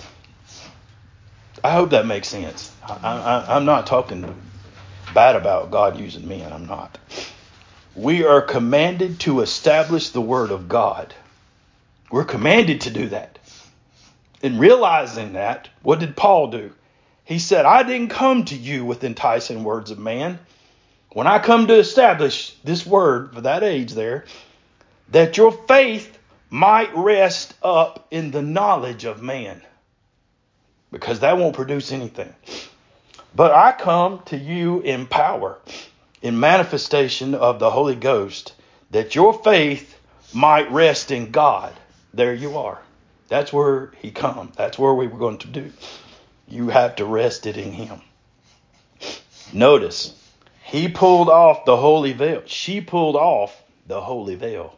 I hope that makes sense. I, I, I'm not talking bad about God using men. I'm not. We are commanded to establish the word of God. We're commanded to do that. In realizing that, what did Paul do? He said, I didn't come to you with enticing words of man. When I come to establish this word for that age there, that your faith might rest up in the knowledge of man. Because that won't produce anything. But I come to you in power, in manifestation of the Holy Ghost, that your faith might rest in God. There you are. That's where he come. That's where we were going to do. You have to rest it in him. Notice, he pulled off the holy veil. She pulled off the holy veil.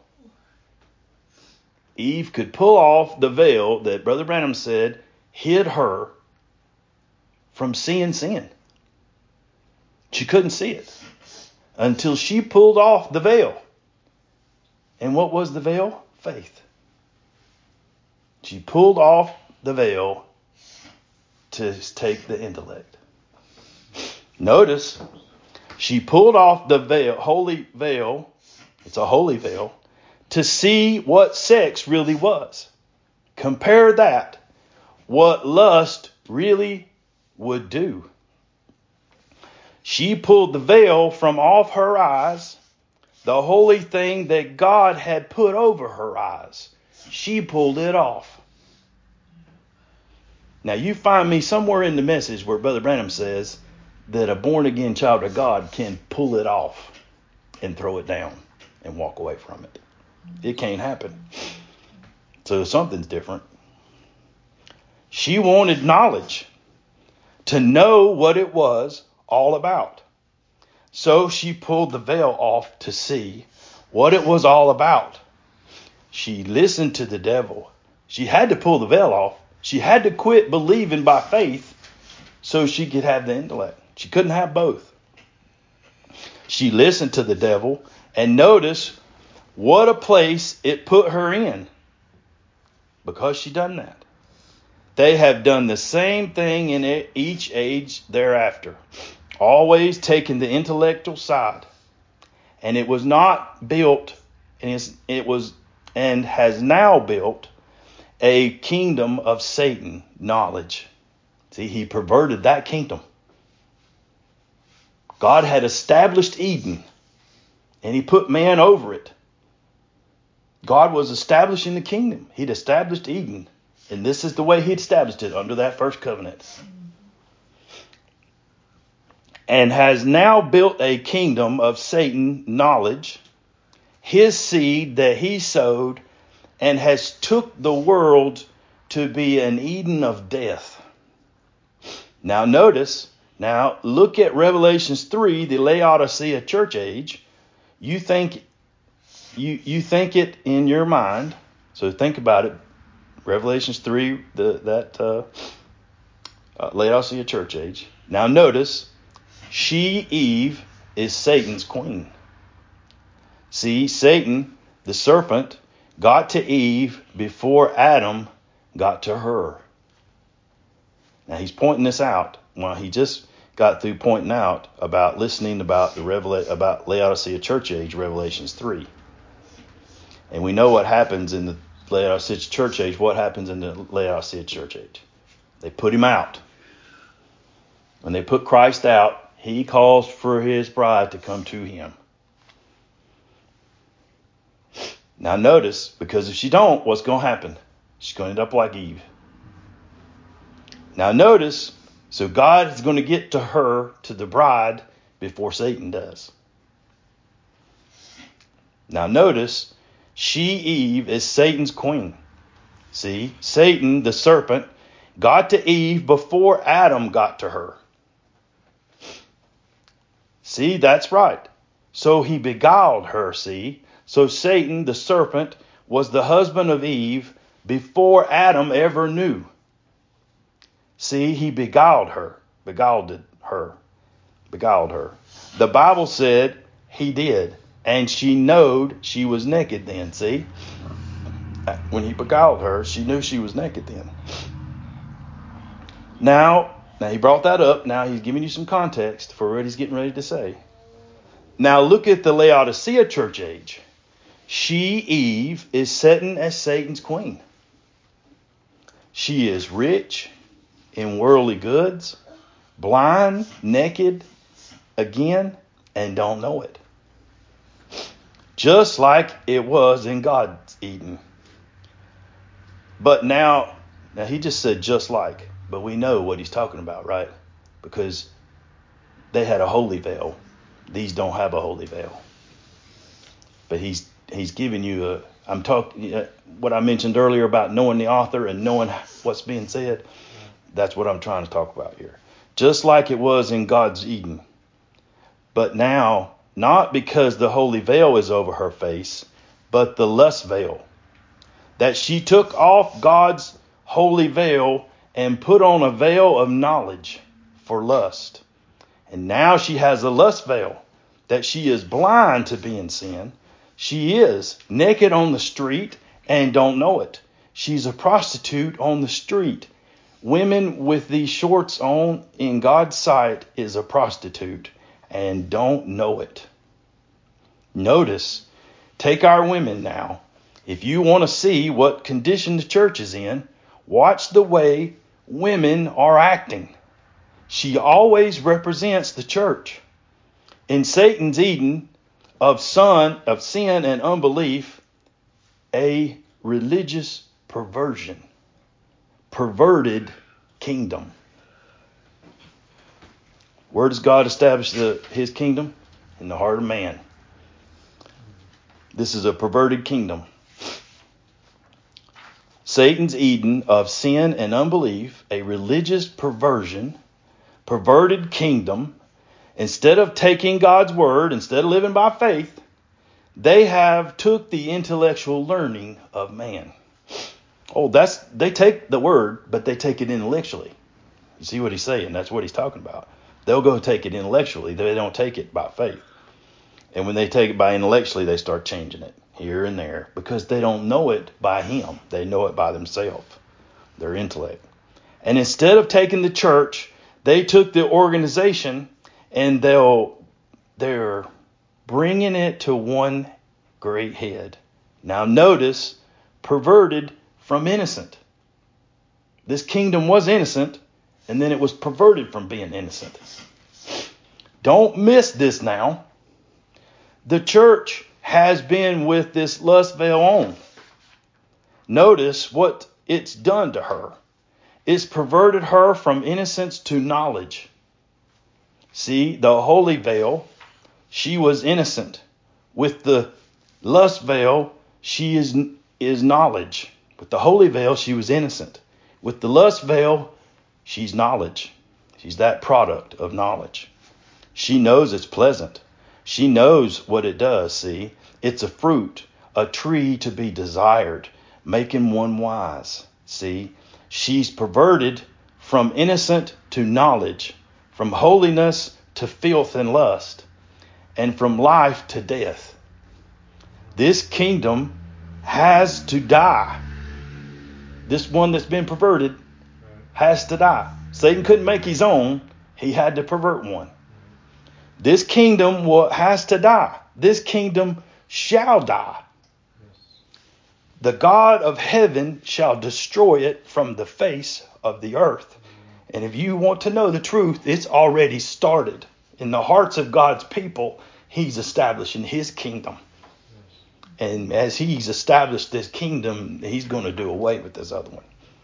Eve could pull off the veil that Brother Branham said hid her from seeing sin. She couldn't see it until she pulled off the veil. And what was the veil? Faith. She pulled off the veil to take the intellect. Notice, she pulled off the veil, holy veil, it's a holy veil, to see what sex really was. Compare that, what lust really would do. She pulled the veil from off her eyes, the holy thing that God had put over her eyes. She pulled it off. Now you find me somewhere in the message where Brother Branham says that a born-again child of God can pull it off and throw it down and walk away from it. It can't happen. So something's different. She wanted knowledge to know what it was all about. So she pulled the veil off to see what it was all about. She listened to the devil. She had to pull the veil off. She had to quit believing by faith so she could have the intellect. She couldn't have both. She listened to the devil and notice what a place it put her in because she done that. They have done the same thing in each age thereafter, always taking the intellectual side. And it was not built and it's, it was and has now built a kingdom of Satan, knowledge. See, he perverted that kingdom. God had established Eden, and he put man over it. God was establishing the kingdom. He'd established Eden, and this is the way he established it under that first covenant. And has now built a kingdom of Satan, knowledge, his seed that he sowed, and has took the world to be an Eden of death. Now notice, now look at Revelations three, the Laodicea church age. You think you you think it in your mind. So think about it. Revelations three, the that uh, uh, Laodicea church age. Now notice, she, Eve, is Satan's queen. See, Satan, the serpent, got to Eve before Adam got to her. Now he's pointing this out. Well, he just got through pointing out about listening about the Revela- about Laodicea church age, Revelations three. And we know what happens in the Laodicea church age. What happens in the Laodicea church age? They put him out. When they put Christ out, he calls for his bride to come to him. Now notice, because if she don't, what's going to happen? She's going to end up like Eve. Now notice, so God is going to get to her, to the bride, before Satan does. Now notice, she, Eve, is Satan's queen. See, Satan, the serpent, got to Eve before Adam got to her. See, that's right. So he beguiled her, see. So Satan, the serpent, was the husband of Eve before Adam ever knew. See, he beguiled her, beguiled her, beguiled her. The Bible said he did, and she knowed she was naked then, see. When he beguiled her, she knew she was naked then. Now, now he brought that up. Now he's giving you some context for what he's getting ready to say. Now look at the Laodicea church age. She, Eve, is sitting as Satan's queen. She is rich in worldly goods, blind, naked, again, and don't know it. Just like it was in God's Eden. But now, now he just said just like, but we know what he's talking about, right? Because they had a holy veil. These don't have a holy veil. But he's he's giving you a, I'm talking, uh, what I mentioned earlier about knowing the author and knowing what's being said. That's what I'm trying to talk about here. Just like it was in God's Eden. But now, not because the holy veil is over her face, but the lust veil. That she took off God's holy veil and put on a veil of knowledge for lust. And now she has a lust veil, that she is blind to being sin. She is naked on the street and don't know it. She's a prostitute on the street. Women with these shorts on in God's sight is a prostitute and don't know it. Notice, take our women now. If you want to see what condition the church is in, watch the way women are acting. She always represents the church. In Satan's Eden of son of sin and unbelief, a religious perversion, perverted kingdom. Where does God establish the, his kingdom? In the heart of man. This is a perverted kingdom. Satan's Eden of sin and unbelief, a religious perversion, perverted kingdom. Instead of taking God's word, instead of living by faith, they have took the intellectual learning of man. Oh, that's they take the word, but they take it intellectually. You see what he's saying? That's what he's talking about. They'll go take it intellectually. They don't take it by faith. And when they take it by intellectually, they start changing it here and there because they don't know it by him. They know it by themselves, their intellect. And instead of taking the church, they took the organization and they'll they're bringing it to one great head. Now notice, perverted from innocent. This kingdom was innocent, and then it was perverted from being innocent. Don't miss this now. The church has been with this lust veil on. Notice what it's done to her. It's perverted her from innocence to knowledge. See, the holy veil, she was innocent. With the lust veil, she is, is knowledge. With the holy veil, she was innocent. With the lust veil, she's knowledge. She's that product of knowledge. She knows it's pleasant. She knows what it does, see. It's a fruit, a tree to be desired, making one wise. See, she's perverted from innocent to knowledge, from holiness to filth and lust, and from life to death. This kingdom has to die. This one that's been perverted has to die. Satan couldn't make his own. He had to pervert one. This kingdom has to die. This kingdom shall die. The God of heaven shall destroy it from the face of the earth. And if you want to know the truth, it's already started. In the hearts of God's people, he's establishing his kingdom. And as he's established this kingdom, he's going to do away with this other one.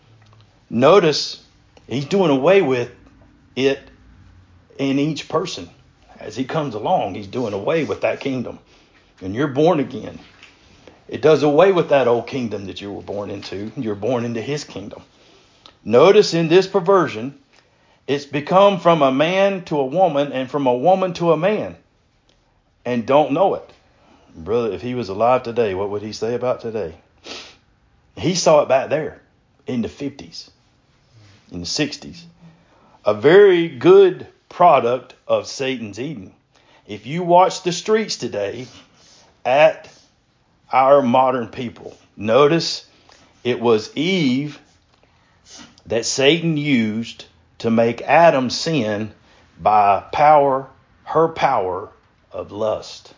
Notice, he's doing away with it in each person. As he comes along, he's doing away with that kingdom. And you're born again. It does away with that old kingdom that you were born into. You're born into his kingdom. Notice in this perversion, it's become from a man to a woman and from a woman to a man. And don't know it. Brother, if he was alive today, what would he say about today? He saw it back there in the fifties, in the sixties. A very good product of Satan's Eden. If you watch the streets today at our modern people, notice it was Eve that Satan used to make Adam sin by power, her power of lust.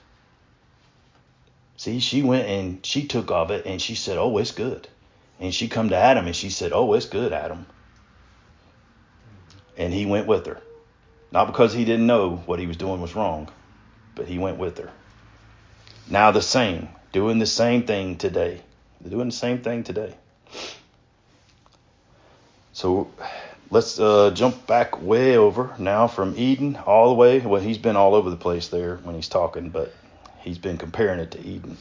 See, she went and she took of it and she said, oh, it's good. And she come to Adam and she said, oh, it's good, Adam. And he went with her. Not because he didn't know what he was doing was wrong, but he went with her. Now the same, doing the same thing today. They're doing the same thing today. So let's uh, jump back way over now from Eden all the way. Well, he's been all over the place there when he's talking, but he's been comparing it to Eden.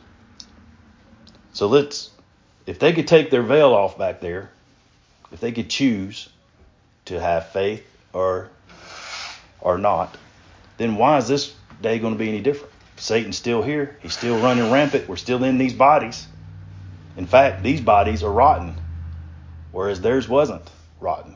So let's, if they could take their veil off back there, if they could choose to have faith or or not, then why is this day going to be any different? Satan's still here. He's still running rampant. We're still in these bodies. In fact, these bodies are rotten, whereas theirs wasn't rotten.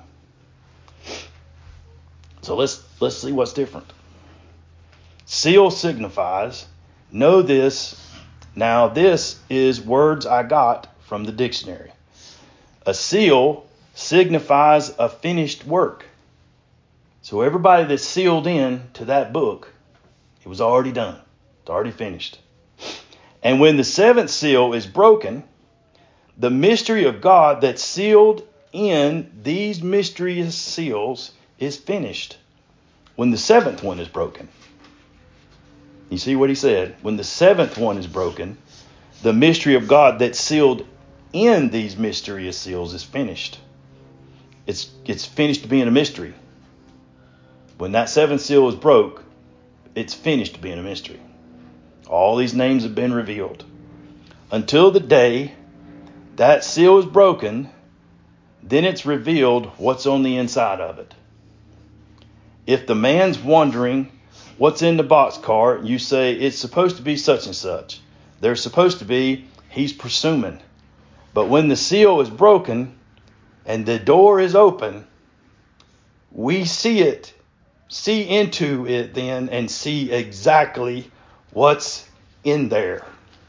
So let's let's see what's different. Seal signifies, know this. Now this is words I got from the dictionary. A seal signifies a finished work. So everybody that's sealed in to that book, it was already done. It's already finished. And when the seventh seal is broken, the mystery of God that's sealed in these mysterious seals is finished. When the seventh one is broken. You see what he said? When the seventh one is broken, the mystery of God that's sealed in these mysterious seals is finished. It's it's finished being a mystery. When that seventh seal is broke, it's finished being a mystery. All these names have been revealed. Until the day that seal is broken, then it's revealed what's on the inside of it. If the man's wondering what's in the boxcar, you say it's supposed to be such and such. There's supposed to be, he's presuming. But when the seal is broken and the door is open, we see it, see into it then and see exactly what's in there.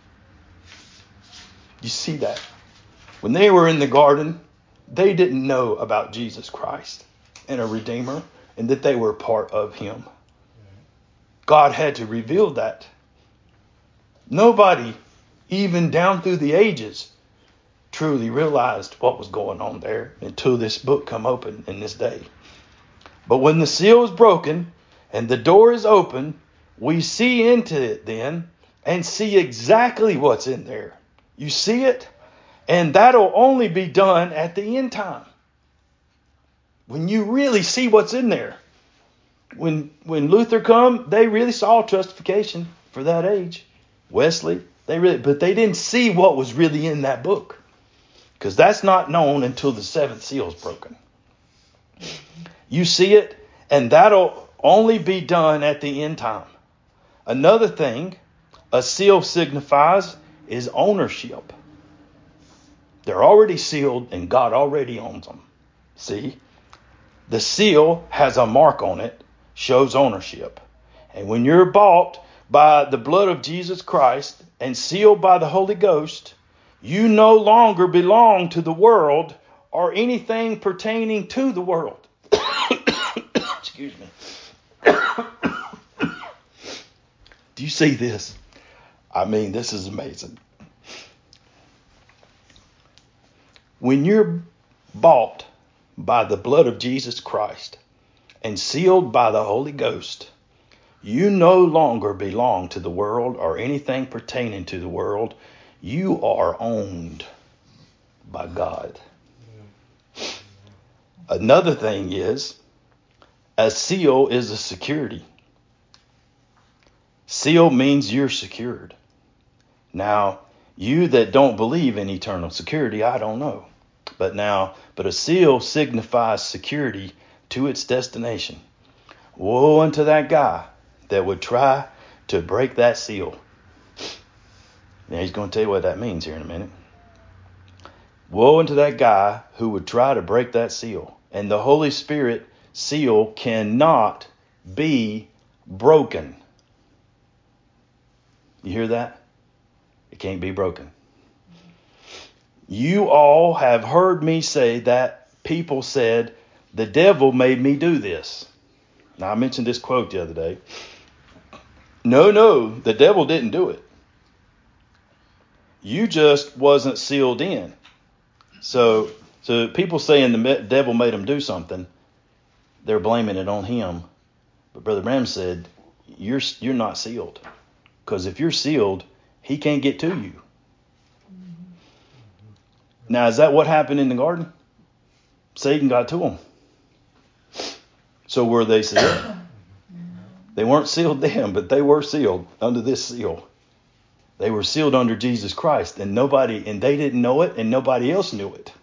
You see that? When they were in the garden, they didn't know about Jesus Christ and a Redeemer and that they were part of him. God had to reveal that. Nobody, even down through the ages, truly realized what was going on there until this book come open in this day. But when the seal is broken and the door is open, we see into it then and see exactly what's in there. You see it? And that'll only be done at the end time. When you really see what's in there. When when Luther come, they really saw justification for that age. Wesley, they really, but they didn't see what was really in that book. Because that's not known until the seventh seal is broken. You see it, and that'll only be done at the end time. Another thing a seal signifies is ownership. They're already sealed, and God already owns them. See? The seal has a mark on it, shows ownership. And when you're bought by the blood of Jesus Christ and sealed by the Holy Ghost, you no longer belong to the world or anything pertaining to the world. Excuse me. Do you see this? I mean, this is amazing. When you're bought by the blood of Jesus Christ and sealed by the Holy Ghost, you no longer belong to the world or anything pertaining to the world. You are owned by God. Another thing is, a seal is a security. Seal means you're secured. Now, you that don't believe in eternal security, I don't know. But now, but a seal signifies security to its destination. Woe unto that guy that would try to break that seal. Now he's going to tell you what that means here in a minute. Woe unto that guy who would try to break that seal. And the Holy Spirit seal cannot be broken. You hear that? It can't be broken. You all have heard me say that people said, the devil made me do this. Now, I mentioned this quote the other day. No, no, the devil didn't do it. You just wasn't sealed in. So, so people saying the devil made them do something, they're blaming it on him. But Brother Branham said, you're you're not sealed. Because if you're sealed, he can't get to you. Now, is that what happened in the garden? Satan got to them. So were they sealed? They weren't sealed then, but they were sealed under this seal. They were sealed under Jesus Christ, and nobody, and they didn't know it, and nobody else knew it.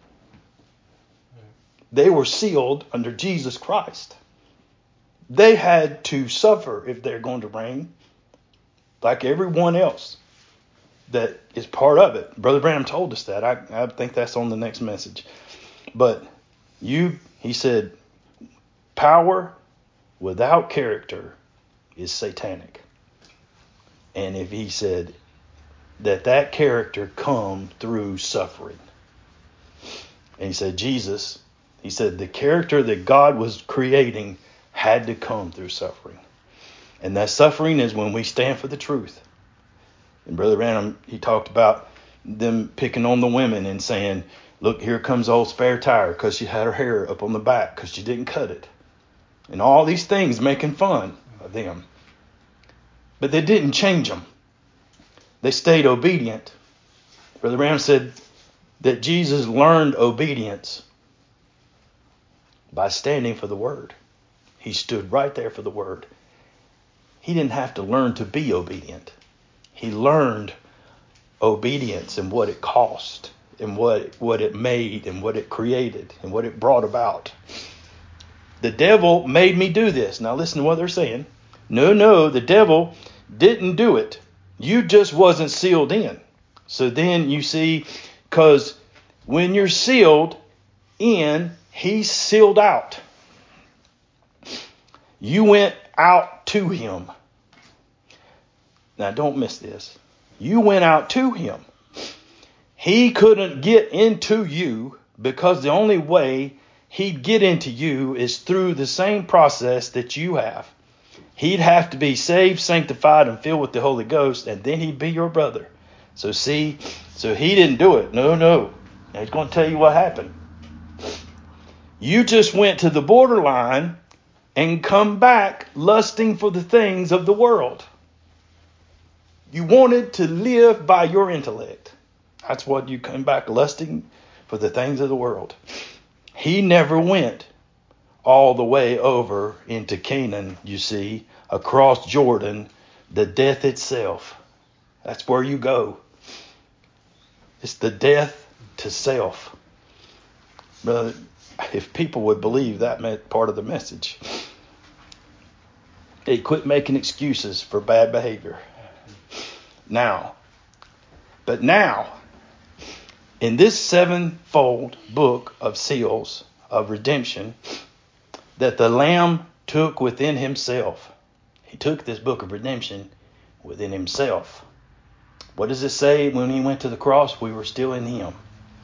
They were sealed under Jesus Christ. They had to suffer if they're going to reign, like everyone else that is part of it. Brother Branham told us that. I, I think that's on the next message. But you, he said, power without character is satanic. And if he said that that character come through suffering. And he said, Jesus, he said the character that God was creating had to come through suffering. And that suffering is when we stand for the truth. And Brother Branham, he talked about them picking on the women and saying, look, here comes old spare tire because she had her hair up on the back because she didn't cut it. And all these things making fun of them. But they didn't change them. They stayed obedient. Brother Branham said that Jesus learned obedience by standing for the word. He stood right there for the word. He didn't have to learn to be obedient. He learned obedience and what it cost and what, what it made and what it created and what it brought about. The devil made me do this. Now listen to what they're saying. No, no, the devil didn't do it. You just wasn't sealed in. So then you see, because when you're sealed in, he's sealed out. You went out to him. Now don't miss this. You went out to him. He couldn't get into you because the only way he'd get into you is through the same process that you have. He'd have to be saved, sanctified, and filled with the Holy Ghost, and then he'd be your brother. So see, so he didn't do it. No, no. Now he's going to tell you what happened. You just went to the borderline and come back lusting for the things of the world. You wanted to live by your intellect. That's what you come back lusting for, the things of the world. He never went all the way over into Canaan, you see, across Jordan, the death itself. That's where you go. It's the death to self. But if people would believe that meant part of the message, they'd quit making excuses for bad behavior. Now, but now, in this sevenfold book of seals of redemption that the Lamb took within himself, he took this book of redemption within himself. What does it say? When he went to the cross, we were still in him.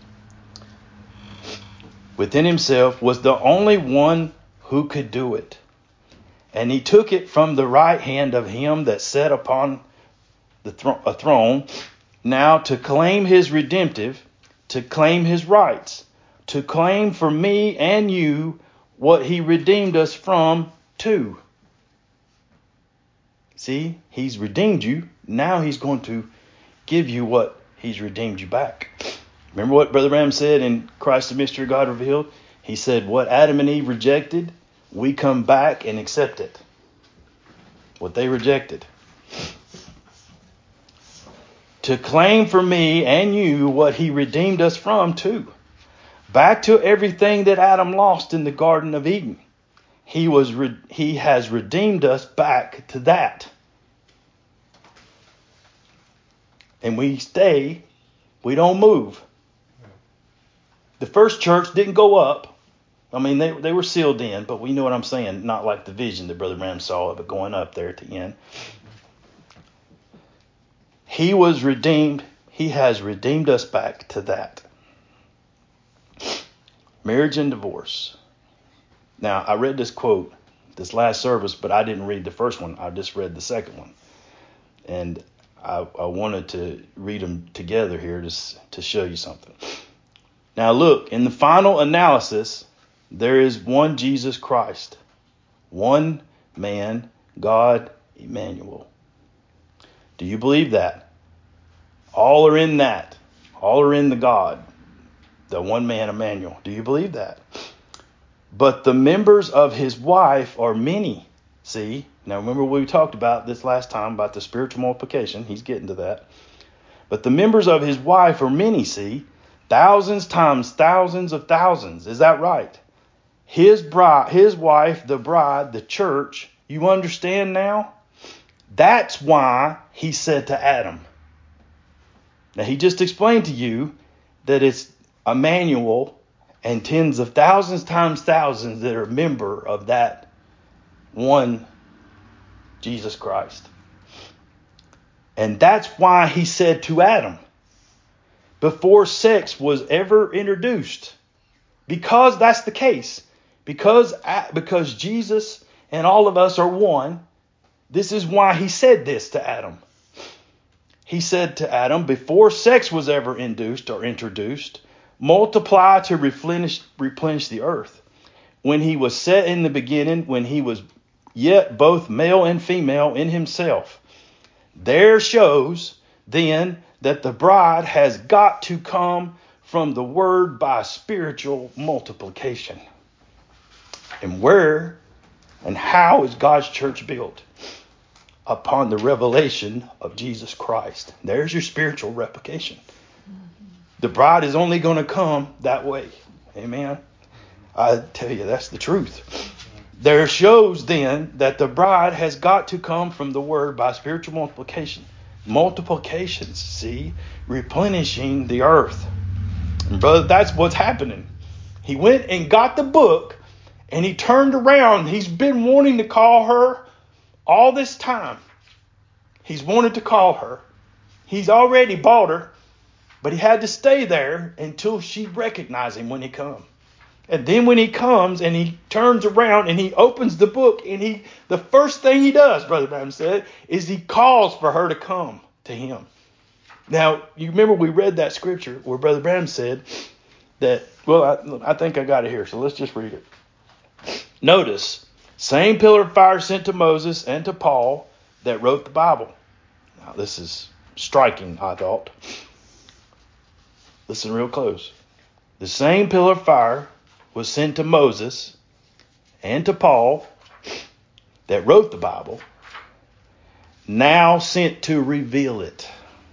Within himself was the only one who could do it. And he took it from the right hand of him that sat upon the thro- a throne, now to claim his redemptive, to claim his rights, to claim for me and you what he redeemed us from too. See, he's redeemed you. Now he's going to give you what he's redeemed you back. Remember what Brother Ram said in Christ the Mystery of God Revealed? He said, what Adam and Eve rejected, we come back and accept it. What they rejected. To claim for me and you what he redeemed us from too. Back to everything that Adam lost in the Garden of Eden. He was re- he has redeemed us back to that. And we stay, we don't move. The first church didn't go up. I mean, they they were sealed in, but we know what I'm saying. Not like the vision that Brother Ram saw of it going up there at the end. He was redeemed. He has redeemed us back to that. Marriage and divorce. Now, I read this quote this last service, but I didn't read the first one. I just read the second one. And I, I wanted to read them together here to, to show you something. Now, look, in the final analysis, there is one Jesus Christ, one man, God, Emmanuel. Do you believe that? All are in that. All are in the God, the one man, Emmanuel. Do you believe that? But the members of his wife are many. See, now remember we talked about this last time about the spiritual multiplication. He's getting to that. But the members of his wife are many, see, thousands times thousands of thousands. Is that right? His bride, his wife, the bride, the church. You understand now? That's why he said to Adam. Now he just explained to you that it's Emmanuel and tens of thousands times thousands that are a member of that one Jesus Christ. And that's why he said to Adam, before sex was ever introduced, because that's the case, because, because Jesus and all of us are one, this is why he said this to Adam. He said to Adam, before sex was ever induced or introduced, multiply to replenish, replenish the earth. When he was set in the beginning, when he was yet both male and female in himself. There shows then that the bride has got to come from the word by spiritual multiplication. And where and how is God's church built? Upon the revelation of Jesus Christ. There's your spiritual replication. The bride is only going to come that way. Amen. I tell you, that's the truth. There shows then that the bride has got to come from the word by spiritual multiplication. Multiplications, see, replenishing the earth. And brother, that's what's happening. He went and got the book and he turned around. He's been wanting to call her all this time. He's wanted to call her. He's already bought her, but he had to stay there until she recognized him when he come. And then when he comes and he turns around and he opens the book, and he the first thing he does, Brother Branham said, is he calls for her to come to him. Now, you remember we read that scripture where Brother Branham said that, well, I, I think I got it here, so let's just read it. Notice, same pillar of fire sent to Moses and to Paul that wrote the Bible. Now, this is striking, I thought. Listen real close. The same pillar of fire was sent to Moses and to Paul that wrote the Bible, now sent to reveal it.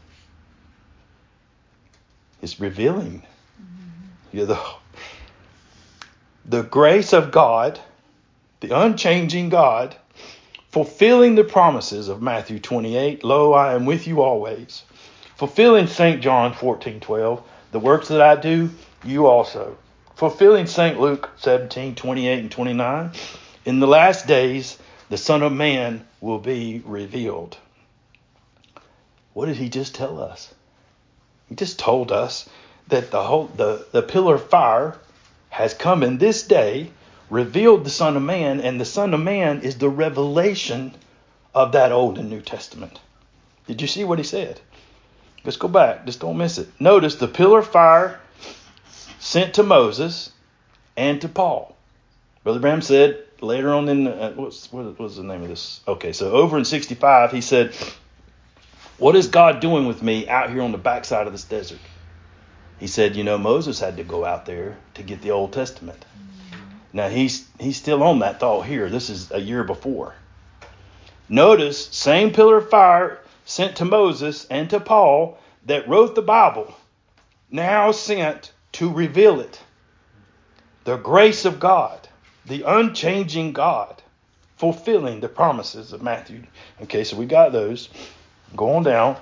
It's revealing. Mm-hmm. You're the, the grace of God, the unchanging God, fulfilling the promises of Matthew twenty-eight, lo, I am with you always. Fulfilling Saint John fourteen twelve, the works that I do, you also. Fulfilling Saint Luke seventeen twenty-eight and twenty-nine, in the last days, the Son of Man will be revealed. What did he just tell us? He just told us that the whole the, the pillar of fire has come in this day, revealed the Son of Man, and the Son of Man is the revelation of that Old and New Testament. Did you see what he said? Let's go back. Just don't miss it. Notice the pillar of fire sent to Moses and to Paul. Brother Branham said later on in, uh, what's, what was the name of this? Okay, so over in sixty-five, he said, what is God doing with me out here on the backside of this desert? He said, you know, Moses had to go out there to get the Old Testament. Mm-hmm. Now, he's he's still on that thought here. This is a year before. Notice, same pillar of fire sent to Moses and to Paul that wrote the Bible, now sent to reveal it. The grace of God, the unchanging God, fulfilling the promises of Matthew. Okay, so we got those. Go on down.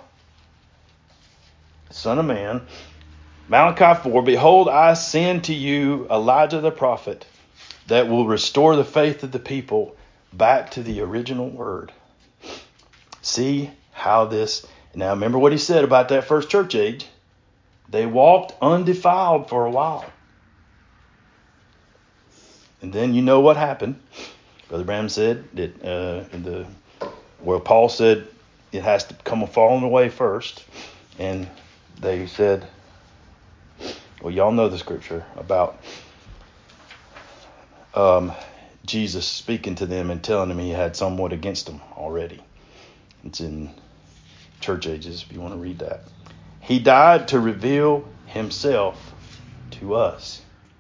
Son of Man. Malachi four, behold, I send to you Elijah the prophet that will restore the faith of the people back to the original word. See how this... Now remember what he said about that first church age. They walked undefiled for a while. And then you know what happened. Brother Branham said that uh, in the where Paul said it has to come a falling away first. And they said, well, y'all know the scripture about um, Jesus speaking to them and telling them he had somewhat against them already. It's in Church Ages if you want to read that. He died to reveal himself to us.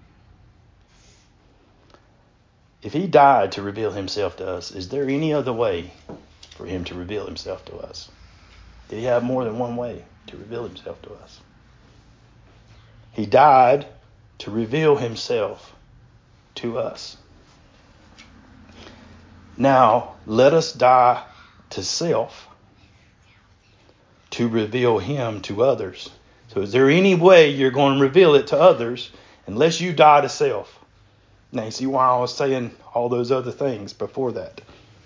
If he died to reveal himself to us, is there any other way for him to reveal himself to us? Did he have more than one way to reveal himself to us? He died to reveal himself to us. Now, let us die to self to reveal him to others. So is there any way you're going to reveal it to others unless you die to self? Now, you see why I was saying all those other things before that.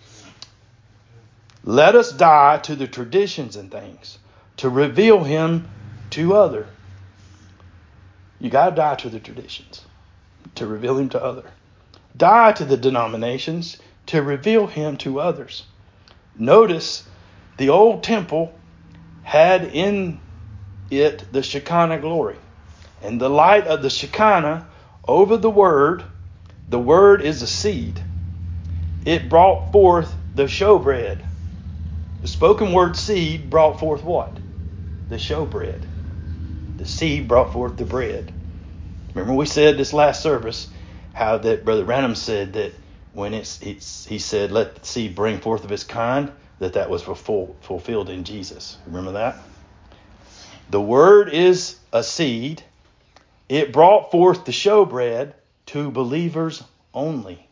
Let us die to the traditions and things to reveal him to other. You got to die to the traditions to reveal him to other. Die to the denominations to reveal him to others. Notice the old temple had in it the Shekinah glory. And the light of the Shekinah over the word, the word is a seed. It brought forth the showbread. The spoken word seed brought forth what? The showbread. The seed brought forth the bread. Remember we said this last service how that Brother Branham said that when it's, it's he said, let the seed bring forth of its kind, that that was full, fulfilled in Jesus. Remember that? The word is a seed. It brought forth the showbread to believers only.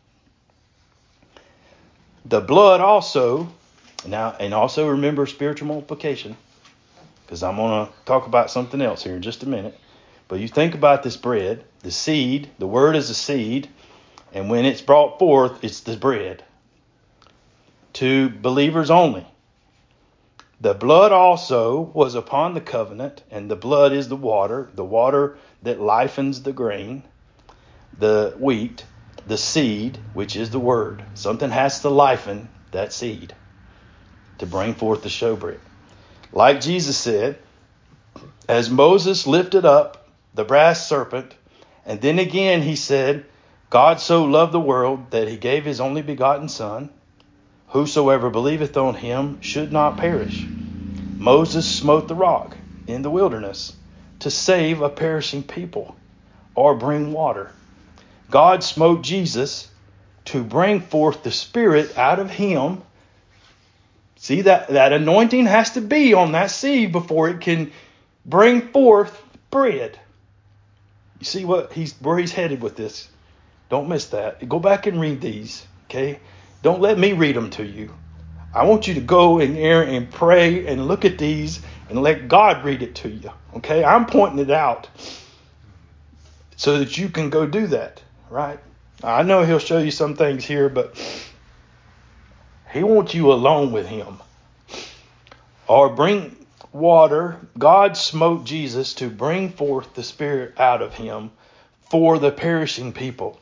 The blood also, now, and also remember spiritual multiplication, because I'm going to talk about something else here in just a minute. But you think about this bread, the seed, the word is a seed, and when it's brought forth, it's the bread. To believers only. The blood also was upon the covenant, and the blood is the water, the water that lifens the grain. the wheat, the seed, which is the word. Something has to lifen that seed to bring forth the showbread. Like Jesus said, as Moses lifted up the brass serpent, and then again he said, God so loved the world that he gave his only begotten Son. Whosoever believeth on him should not perish. Moses smote the rock in the wilderness to save a perishing people or bring water. God smote Jesus to bring forth the Spirit out of him. See, that, that anointing has to be on that seed before it can bring forth bread. You see what he's where he's headed with this. Don't miss that. Go back and read these, okay? Don't let me read them to you. I want you to go in there and pray and look at these and let God read it to you, okay? I'm pointing it out so that you can go do that, right? I know he'll show you some things here, but he wants you alone with him. Or bring water. God smote Jesus to bring forth the Spirit out of him for the perishing people.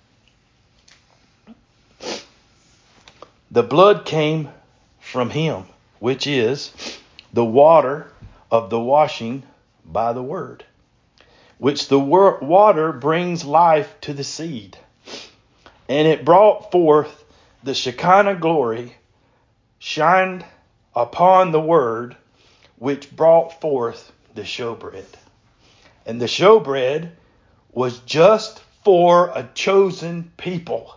The blood came from him, which is the water of the washing by the word, which the wor- water brings life to the seed. And it brought forth the Shekinah glory, shined upon the word, which brought forth the showbread. And the showbread was just for a chosen people.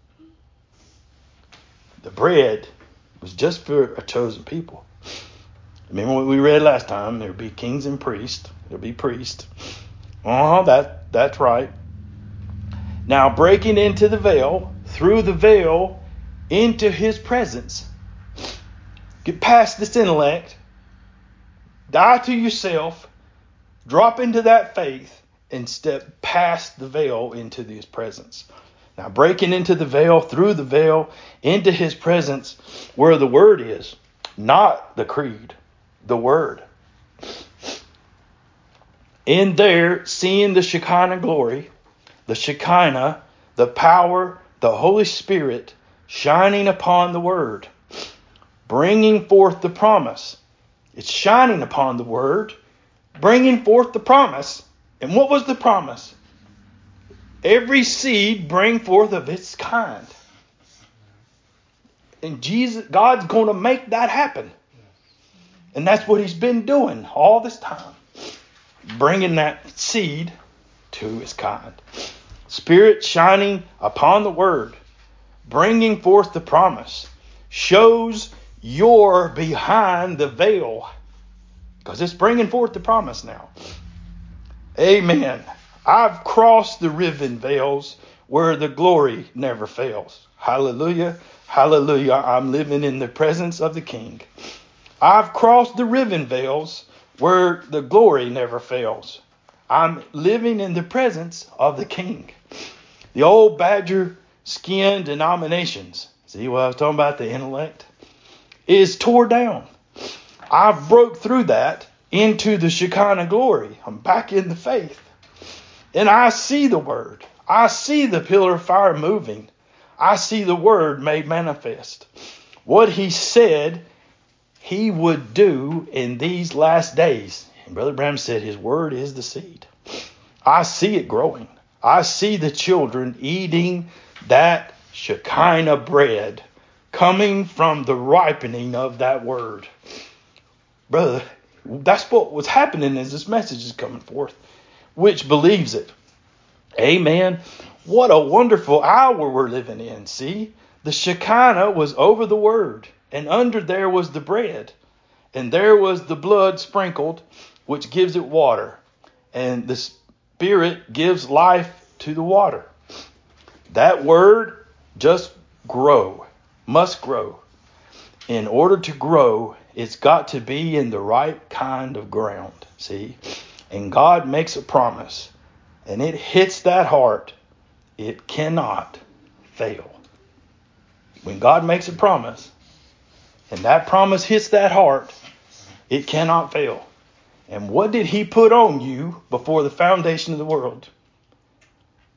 The bread was just for a chosen people. Remember what we read last time? There would be kings and priests. There would be priests. Oh, that, that's right. Now breaking into the veil, through the veil, into his presence. Get past this intellect. Die to yourself. Drop into that faith and step past the veil into his presence. Now breaking into the veil, through the veil, into his presence where the word is. Not the creed. The word. In there, seeing the Shekinah glory, the Shekinah, the power, the Holy Spirit shining upon the word, bringing forth the promise. It's shining upon the word, bringing forth the promise. And what was the promise? Every seed bring forth of its kind. And Jesus, God's going to make that happen. And that's what he's been doing all this time. Bringing that seed to its kind. Spirit shining upon the word, bringing forth the promise, shows you're behind the veil. Because it's bringing forth the promise now. Amen. I've crossed the riven veils where the glory never fails. Hallelujah. Hallelujah. I'm living in the presence of the King. I've crossed the riven veils where the glory never fails. I'm living in the presence of the King. The old badger skin denominations, see what I was talking about, the intellect, is tore down. I've broke through that into the Shekinah glory. I'm back in the faith. And I see the word. I see the pillar of fire moving. I see the word made manifest. What he said he would do in these last days. And Brother Branham said his word is the seed. I see it growing. I see the children eating that Shekinah bread coming from the ripening of that word. Brother, that's what was happening as this message is coming forth. Which believes it. Amen. What a wonderful hour we're living in. See, the Shekinah was over the word, and under there was the bread, and there was the blood sprinkled, which gives it water, and the Spirit gives life to the water. That word just grow, must grow. In order to grow, it's got to be in the right kind of ground. See? And God makes a promise, and it hits that heart, it cannot fail. When God makes a promise, and that promise hits that heart, it cannot fail. And what did he put on you before the foundation of the world?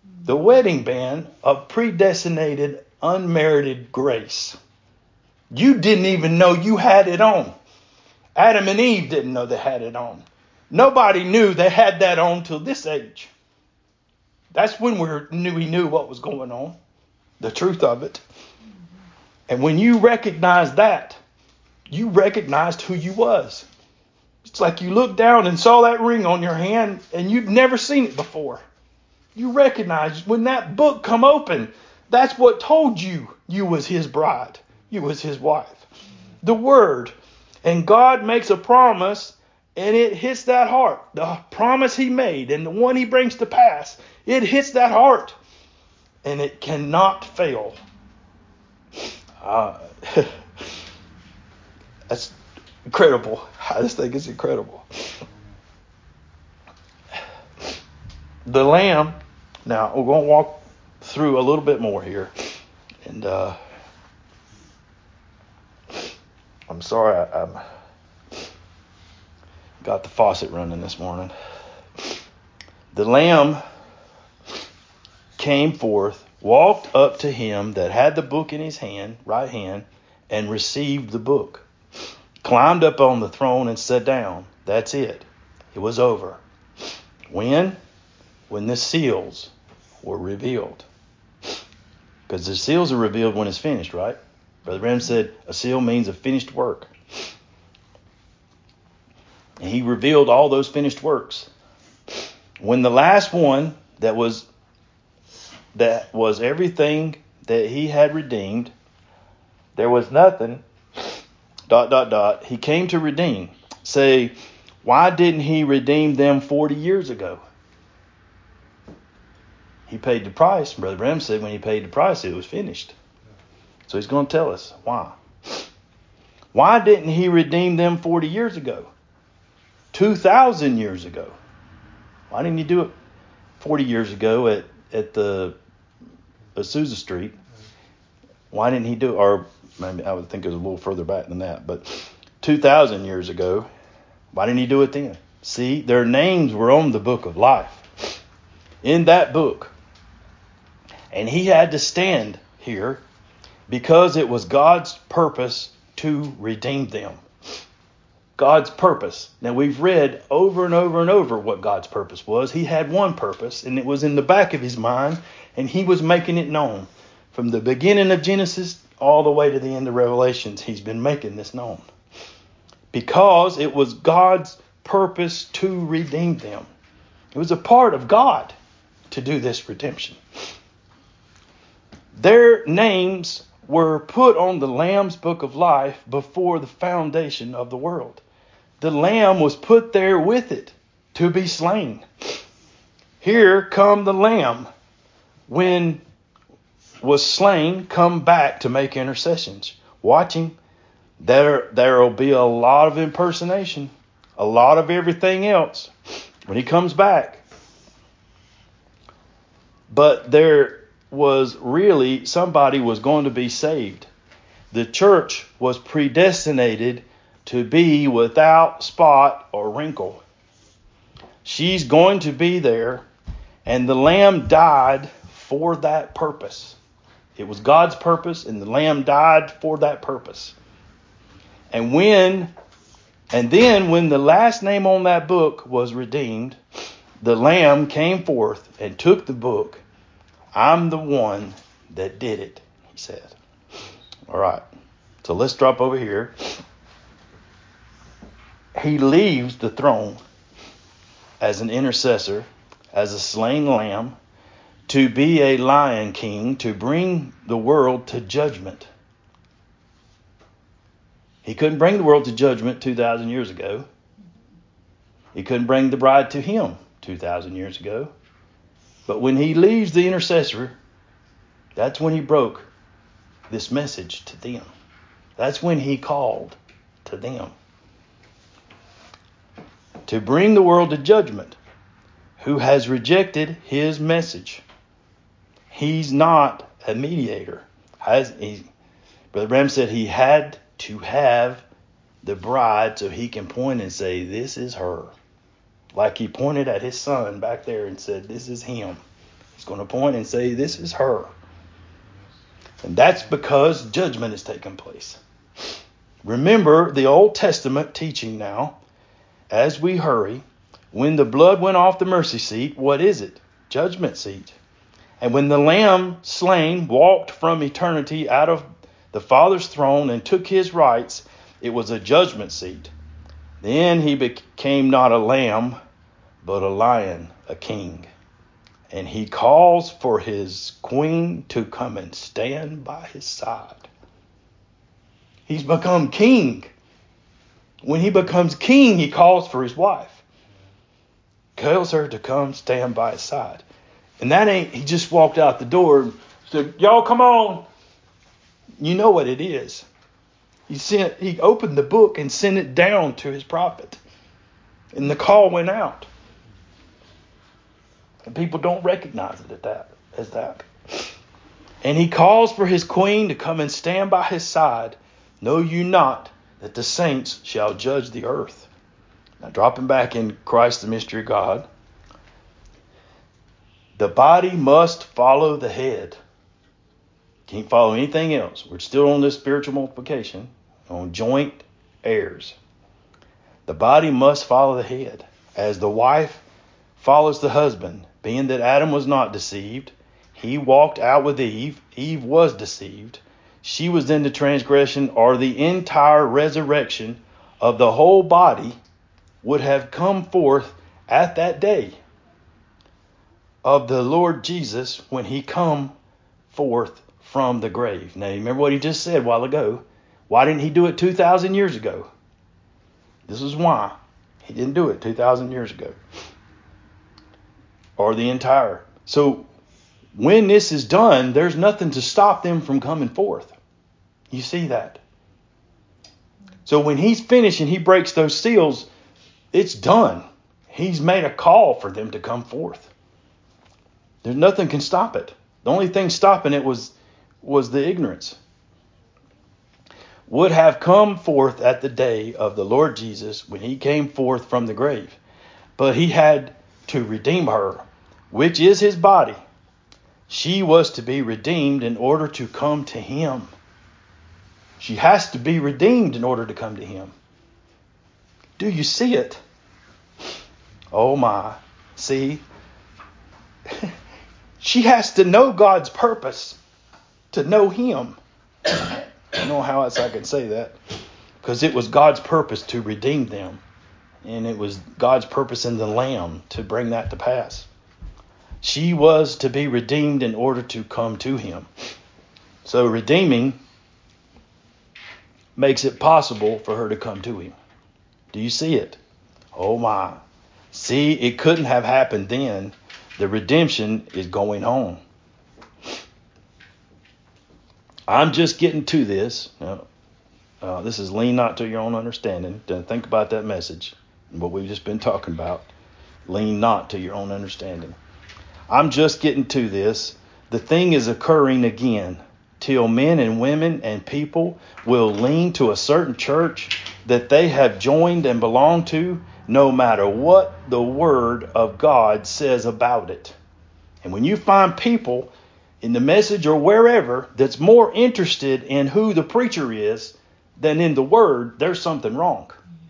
The wedding band of predestinated, unmerited grace. You didn't even know you had it on. Adam and Eve didn't know they had it on. Nobody knew they had that on till this age. That's when we knew we knew what was going on, the truth of it. And when you recognized that, you recognized who you was. It's like you looked down and saw that ring on your hand and you'd never seen it before. You recognized when that book come open, that's what told you you was his bride. You was his wife. The word. And God makes a promise and it hits that heart. The promise he made and the one he brings to pass, it hits that heart. And it cannot fail. Uh, that's incredible. I just think it's incredible. The Lamb. Now, we're going to walk through a little bit more here. And uh, I'm sorry, I, I'm got the faucet running this morning. The Lamb came forth, walked up to him that had the book in his hand, right hand, and received the book. Climbed up on the throne and sat down. That's it. It was over. When? When the seals were revealed. Because the seals are revealed when it's finished, right? Brother Branham said a seal means a finished work. And he revealed all those finished works. When the last one that was that was everything that he had redeemed, there was nothing, dot, dot, dot, he came to redeem. Say, why didn't he redeem them forty years ago? He paid the price. Brother Branham said when he paid the price, it was finished. So he's going to tell us why. Why didn't he redeem them forty years ago? two thousand years ago. Why didn't he do it forty years ago at, at the Azusa Street? Why didn't he do it? Or maybe I would think it was a little further back than that. But two thousand years ago, why didn't he do it then? See, their names were on the book of life. In that book. And he had to stand here because it was God's purpose to redeem them. God's purpose. Now we've read over and over and over what God's purpose was. He had one purpose and it was in the back of his mind and he was making it known. From the beginning of Genesis all the way to the end of Revelations, he's been making this known. Because it was God's purpose to redeem them. It was a part of God to do this redemption. Their names were put on the Lamb's book of life before the foundation of the world. The Lamb was put there with it to be slain. Here come the Lamb when was slain, come back to make intercessions. Watch him. There, there will be a lot of impersonation, a lot of everything else when he comes back. But there was really somebody was going to be saved. The church was predestinated to be without spot or wrinkle. She's going to be there, and the Lamb died for that purpose. It was God's purpose, and the Lamb died for that purpose. And when, and then when the last name on that book was redeemed, the Lamb came forth and took the book. I'm the one that did it, he said. All right. So let's drop over here. He leaves the throne as an intercessor, as a slain lamb, to be a lion king, to bring the world to judgment. He couldn't bring the world to judgment two thousand years ago. He couldn't bring the bride to him two thousand years ago. But when he leaves the intercessor, that's when he broke this message to them. That's when he called to them. To bring the world to judgment, who has rejected his message. He's not a mediator. Has, he, Brother Branham said he had to have the bride so he can point and say, this is her. Like he pointed at his son back there and said, this is him. He's going to point and say, this is her. And that's because judgment has taken place. Remember the Old Testament teaching now, as we hurry, when the blood went off the mercy seat, what is it? Judgment seat. And when the Lamb slain walked from eternity out of the Father's throne and took his rights, it was a judgment seat. Then he became not a lamb, but a lion, a king. And he calls for his queen to come and stand by his side. He's become king. When he becomes king, he calls for his wife. Calls her to come stand by his side. And that ain't, he just walked out the door and said, y'all come on. You know what it is. He sent, he opened the book and sent it down to his prophet. And the call went out. And people don't recognize it at that, as that. And he calls for his queen to come and stand by his side. Know you not that the saints shall judge the earth. Now dropping back in Christ the mystery of God. The body must follow the head. Can't follow anything else. We're still on this spiritual multiplication, on joint heirs. The body must follow the head, as the wife follows the husband. Being that Adam was not deceived, he walked out with Eve. Eve was deceived. She was in the transgression, or the entire resurrection of the whole body would have come forth at that day of the Lord Jesus when he come forth from the grave. Now, remember what he just said a while ago. Why didn't he do it two thousand years ago? This is why. He didn't do it two thousand years ago. Or the entire. So when this is done, there's nothing to stop them from coming forth. You see that? So when he's finished and he breaks those seals, it's done. He's made a call for them to come forth. There's nothing can stop it. The only thing stopping it was, was the ignorance. Would have come forth at the day of the Lord Jesus when he came forth from the grave. But he had to redeem her, which is his body. She was to be redeemed in order to come to him. She has to be redeemed in order to come to him. Do you see it? Oh my. See? She has to know God's purpose to know him. I don't know how else I can say that. Because it was God's purpose to redeem them. And it was God's purpose in the Lamb to bring that to pass. She was to be redeemed in order to come to him. So redeeming makes it possible for her to come to him. Do you see it? Oh my. See, it couldn't have happened then. The redemption is going on. I'm just getting to this. Uh, uh, this is lean not to your own understanding. Don't think about that message. What we've just been talking about. Lean not to your own understanding. I'm just getting to this. The thing is occurring again. Till men and women and people will lean to a certain church that they have joined and belong to, no matter what the word of God says about it. And when you find people in the message or wherever that's more interested in who the preacher is than in the word, there's something wrong.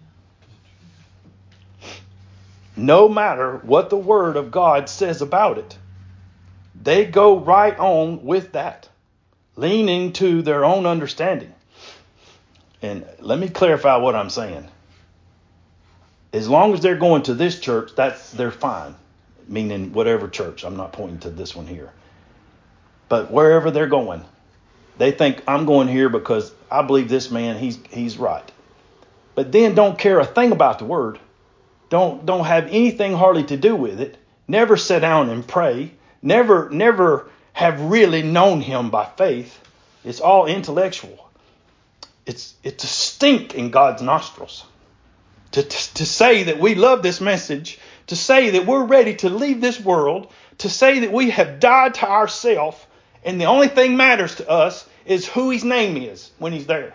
No matter what the word of God says about it, they go right on with that, leaning to their own understanding. And let me clarify what I'm saying. As long as they're going to this church, that's they're fine. Meaning whatever church. I'm not pointing to this one here. But wherever they're going, they think I'm going here because I believe this man, he's he's right. But then don't care a thing about the word. Don't don't have anything hardly to do with it. Never sit down and pray. Never never have really known him by faith. It's all intellectual. It's it's a stink in God's nostrils. To, to, to say that we love this message, to say that we're ready to leave this world, to say that we have died to ourselves, and the only thing matters to us is who his name is when he's there.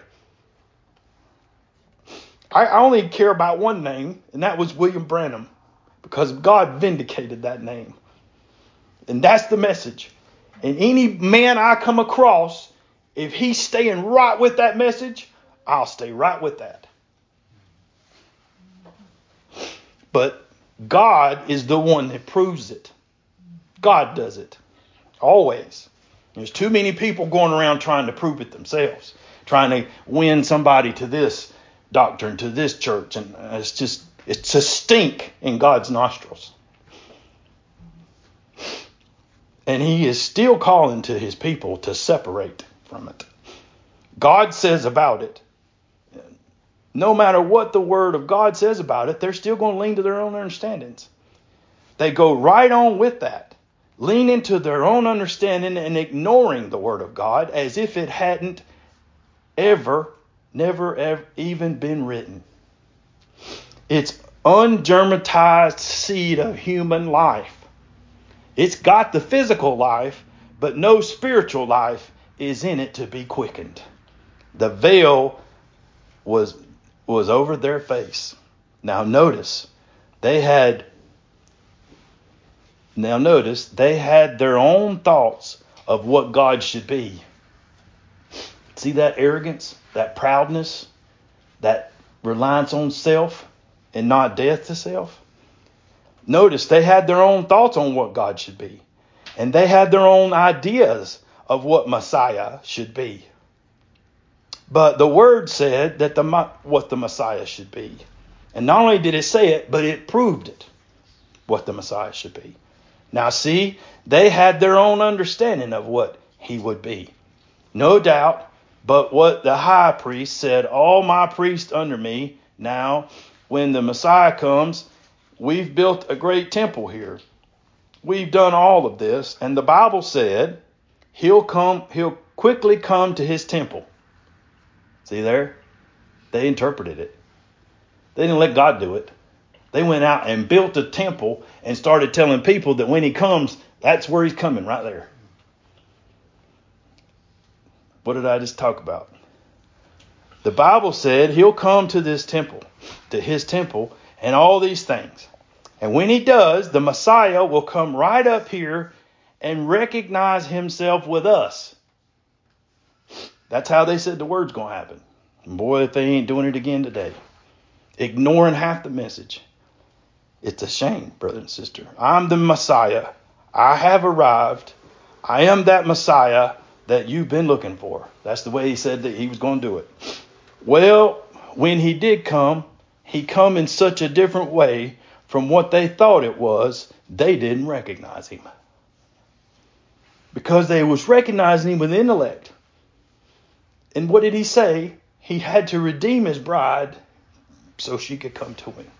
I, I only care about one name, and that was William Branham, because God vindicated that name. And that's the message. And any man I come across, if he's staying right with that message, I'll stay right with that. But God is the one that proves it. God does it. Always. There's too many people going around trying to prove it themselves. Trying to win somebody to this doctrine, to this church. And it's just, it's a stink in God's nostrils. And he is still calling to his people to separate from it. God says about it, no matter what the word of God says about it, they're still going to lean to their own understandings. They go right on with that, leaning to their own understanding and ignoring the word of God as if it hadn't ever, never, ever even been written. It's ungermatized seed of human life. It's got the physical life, but no spiritual life is in it to be quickened. The veil was was over their face. Now notice, they had now notice they had their own thoughts of what God should be. See that arrogance, that proudness, that reliance on self and not death to self? Notice they had their own thoughts on what God should be. And they had their own ideas of what Messiah should be. But the word said that the what the Messiah should be. And not only did it say it, but it proved it, what the Messiah should be. Now see, they had their own understanding of what he would be. No doubt, but what the high priest said, all my priests under me. Now, when the Messiah comes, we've built a great temple here. We've done all of this. And the Bible said he'll come, he'll quickly come to his temple. See there? They interpreted it. They didn't let God do it. They went out and built a temple and started telling people that when he comes, that's where he's coming, right there. What did I just talk about? The Bible said he'll come to this temple, to his temple, and all these things. And when he does, the Messiah will come right up here and recognize himself with us. That's how they said the word's going to happen. And boy, if they ain't doing it again today. Ignoring half the message. It's a shame, brother and sister. I'm the Messiah. I have arrived. I am that Messiah that you've been looking for. That's the way he said that he was going to do it. Well, when he did come, he come in such a different way from what they thought it was. They didn't recognize him. Because they was recognizing him with intellect. And what did he say? He had to redeem his bride so she could come to him.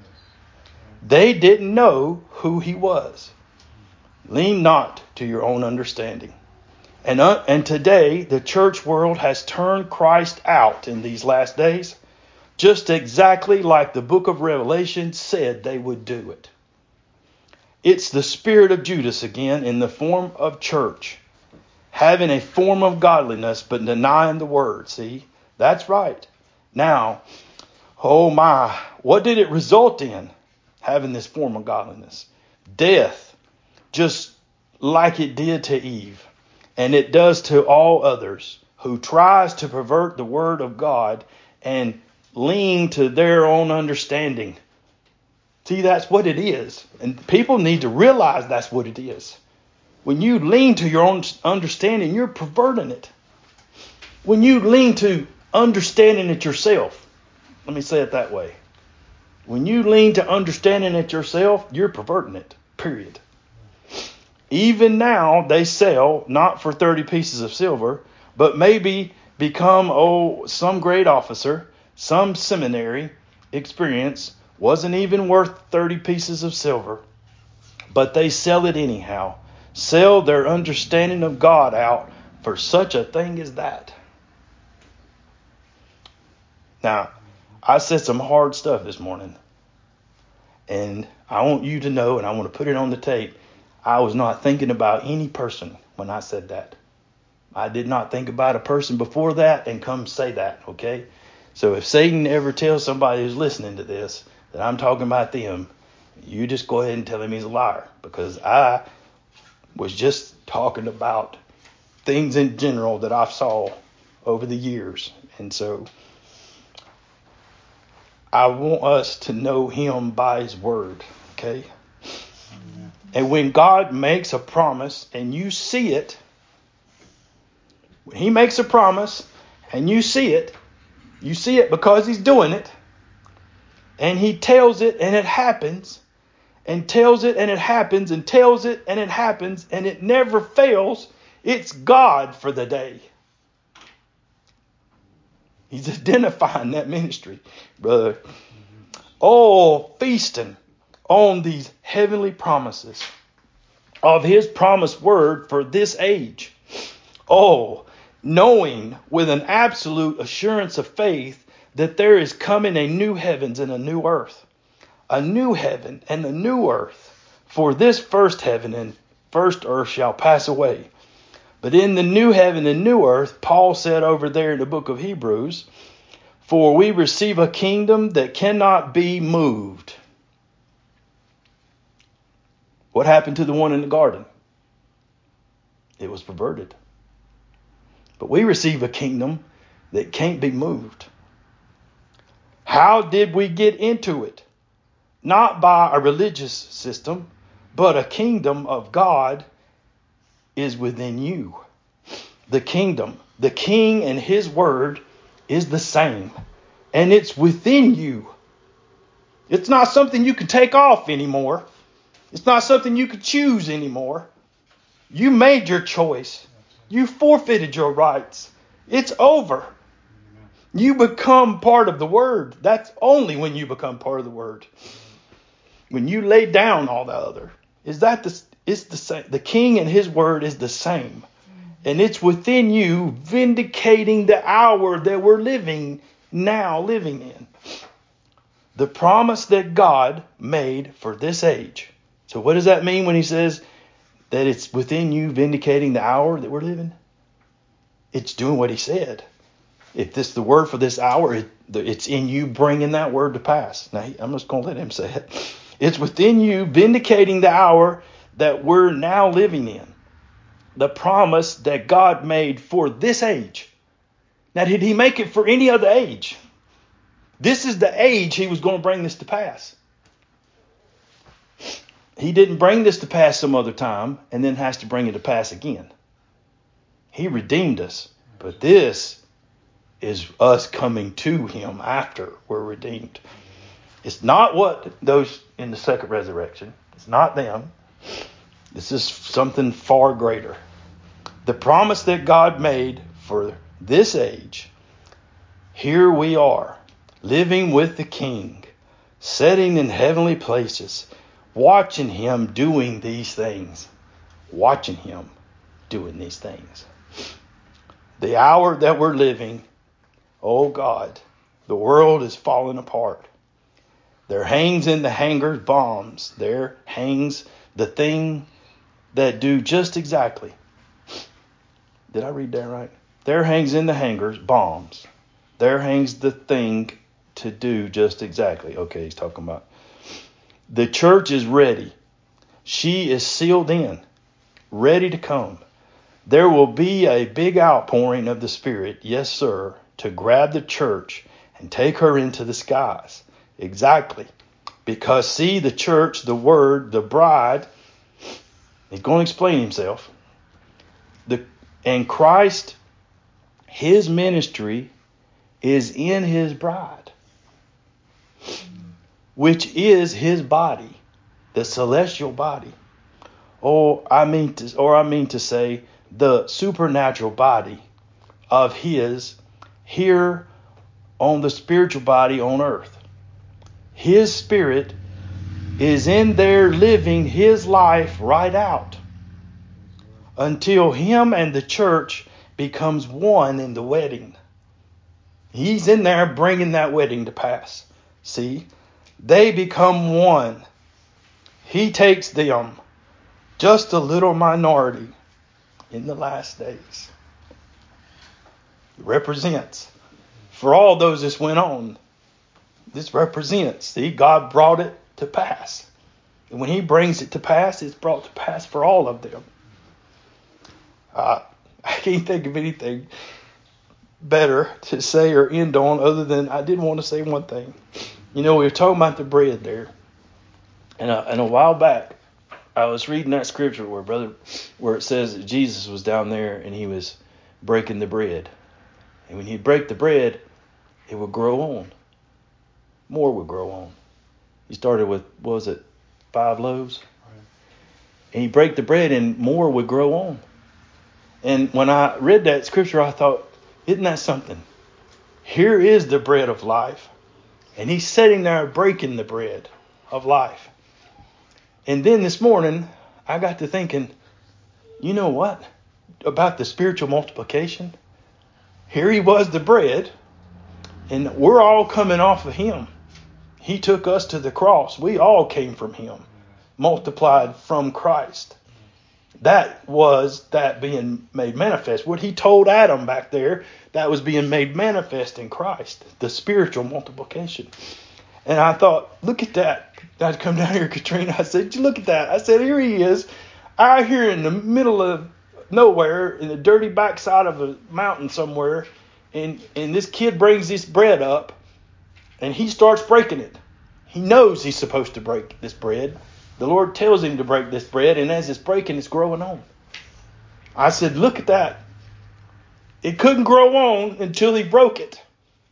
They didn't know who he was. Lean not to your own understanding. And, uh, and today, the church world has turned Christ out in these last days, just exactly like the book of Revelation said they would do it. It's the spirit of Judas again in the form of church, having a form of godliness but denying the word. See, that's right. Now, oh my, what did it result in? Having this form of godliness. Death, just like it did to Eve. And it does to all others who tries to pervert the word of God and lean to their own understanding. See, that's what it is. And people need to realize that's what it is. When you lean to your own understanding, you're perverting it. When you lean to understanding it yourself, let me say it that way. When you lean to understanding it yourself, you're perverting it, period. Even now, they sell not for thirty pieces of silver, but maybe become, oh, some great officer, some seminary experience, wasn't even worth thirty pieces of silver. But they sell it anyhow. Sell their understanding of God out for such a thing as that. Now, I said some hard stuff this morning. And I want you to know, and I want to put it on the tape, I was not thinking about any person when I said that. I did not think about a person before that and come say that, okay? So if Satan ever tells somebody who's listening to this that I'm talking about them, you just go ahead and tell him he's a liar. Because I was just talking about things in general that I've saw over the years. And so I want us to know him by his word, okay? Amen. And when God makes a promise and you see it, when he makes a promise and you see it, you see it because he's doing it, and he tells it and it happens, and tells it and it happens, and tells it and it happens, and it never fails. It's God for the day. He's identifying that ministry, brother. Oh, feasting on these heavenly promises of his promised word for this age. Oh, knowing with an absolute assurance of faith that there is coming a new heavens and a new earth. A new heaven and a new earth. For this first heaven and first earth shall pass away. But in the new heaven and new earth, Paul said over there in the book of Hebrews, for we receive a kingdom that cannot be moved. What happened to the one in the garden? It was perverted. But we receive a kingdom that can't be moved. How did we get into it? Not by a religious system, but a kingdom of God is within you. The kingdom, the king and his word is the same. And it's within you. It's not something you can take off anymore. It's not something you could choose anymore. You made your choice. You forfeited your rights. It's over. You become part of the word. That's only when you become part of the word. When you lay down all the other. Is that the, it's the same. The king and his word is the same. And it's within you, vindicating the hour that we're living now living in. The promise that God made for this age. So what does that mean when he says that it's within you vindicating the hour that we're living? It's doing what he said. If this is the word for this hour, it, it's in you bringing that word to pass. Now, I'm just going to let him say it. It's within you vindicating the hour that we're now living in. The promise that God made for this age. Now, did he make it for any other age? This is the age he was going to bring this to pass. He didn't bring this to pass some other time and then has to bring it to pass again. He redeemed us. But this is us coming to him after we're redeemed. It's not what those in the second resurrection. It's not them. This is something far greater. The promise that God made for this age. Here we are, living with the King, sitting in heavenly places, watching him doing these things. Watching him doing these things. The hour that we're living, oh God, the world is falling apart. There hangs in the hangars bombs. There hangs the thing that do just exactly. Did I read that right? There hangs in the hangars bombs. There hangs the thing to do just exactly. Okay, he's talking about. The church is ready. She is sealed in, ready to come. There will be a big outpouring of the Spirit, yes, sir, to grab the church and take her into the skies. Exactly. Because see, the church, the word, the bride, he's going to explain himself. The and Christ, his ministry is in his bride, which is his body, the celestial body. Or I mean to, or I mean to say, the supernatural body of his here on the spiritual body on earth. His spirit is in there living his life right out until him and the church becomes one in the wedding. He's in there bringing that wedding to pass. See, they become one. He takes them, just a little minority, in the last days. It represents, for all those this went on, this represents, see, God brought it to pass. And when he brings it to pass, it's brought to pass for all of them. I, I can't think of anything better to say or end on other than I did want to say one thing. You know, we were talking about the bread there. And a, and a while back, I was reading that scripture where brother, where it says that Jesus was down there and he was breaking the bread. And when he'd break the bread, it would grow on. More would grow on. He started with, what was it, five loaves? Right. And he'd break the bread and more would grow on. And when I read that scripture, I thought, isn't that something? Here is the bread of life. And he's sitting there breaking the bread of life. And then this morning, I got to thinking, you know what? About the spiritual multiplication. Here he was, the bread, and we're all coming off of him. He took us to the cross. We all came from him, multiplied from Christ. That was that being made manifest. What he told Adam back there, that was being made manifest in Christ, the spiritual multiplication. And I thought, look at that. I'd come down here, Katrina. I said, look at that. I said, here he is, out here in the middle of nowhere, in the dirty backside of a mountain somewhere. And, and this kid brings this bread up, and he starts breaking it. He knows he's supposed to break this bread. The Lord tells him to break this bread, and as it's breaking, it's growing on. I said, look at that. It couldn't grow on until he broke it.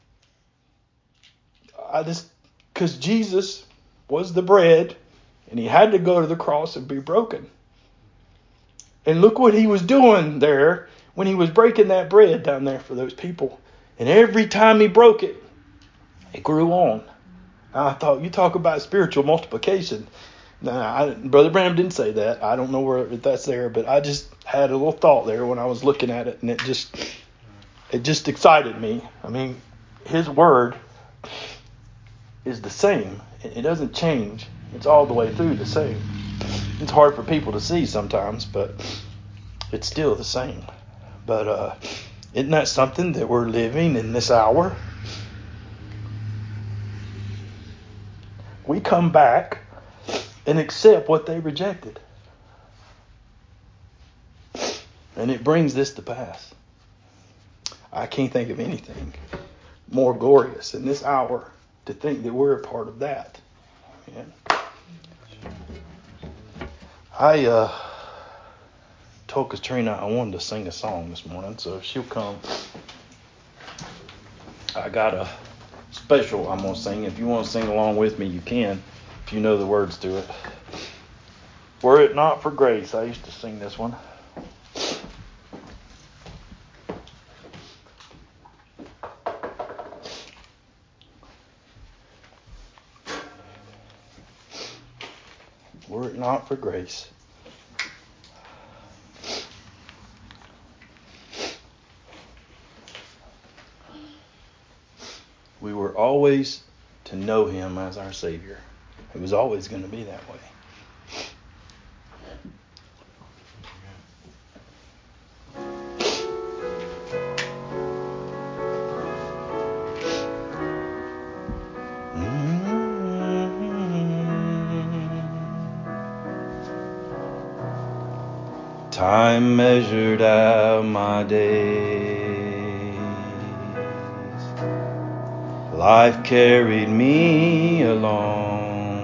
I just, because Jesus was the bread, and he had to go to the cross and be broken. And look what he was doing there when he was breaking that bread down there for those people. And every time he broke it, it grew on. And I thought, you talk about spiritual multiplication. Now, I, Brother Branham didn't say that. I don't know where if that's there, but I just had a little thought there when I was looking at it, and it just it just excited me. I mean, his word is the same. It doesn't change. It's all the way through the same. It's hard for people to see sometimes, but it's still the same. But uh, isn't that something that we're living in this hour? We come back and accept what they rejected. And it brings this to pass. I can't think of anything more glorious in this hour to think that we're a part of that. Amen. I uh, told Katrina I wanted to sing a song this morning, so if she'll come, I got a special I'm going to sing. If you want to sing along with me, you can, if you know the words to it. Were it not for grace, I used to sing this one. Were it not for grace. We were always to know him as our Savior. It was always going to be that way. Time measured out my days. Life carried me along.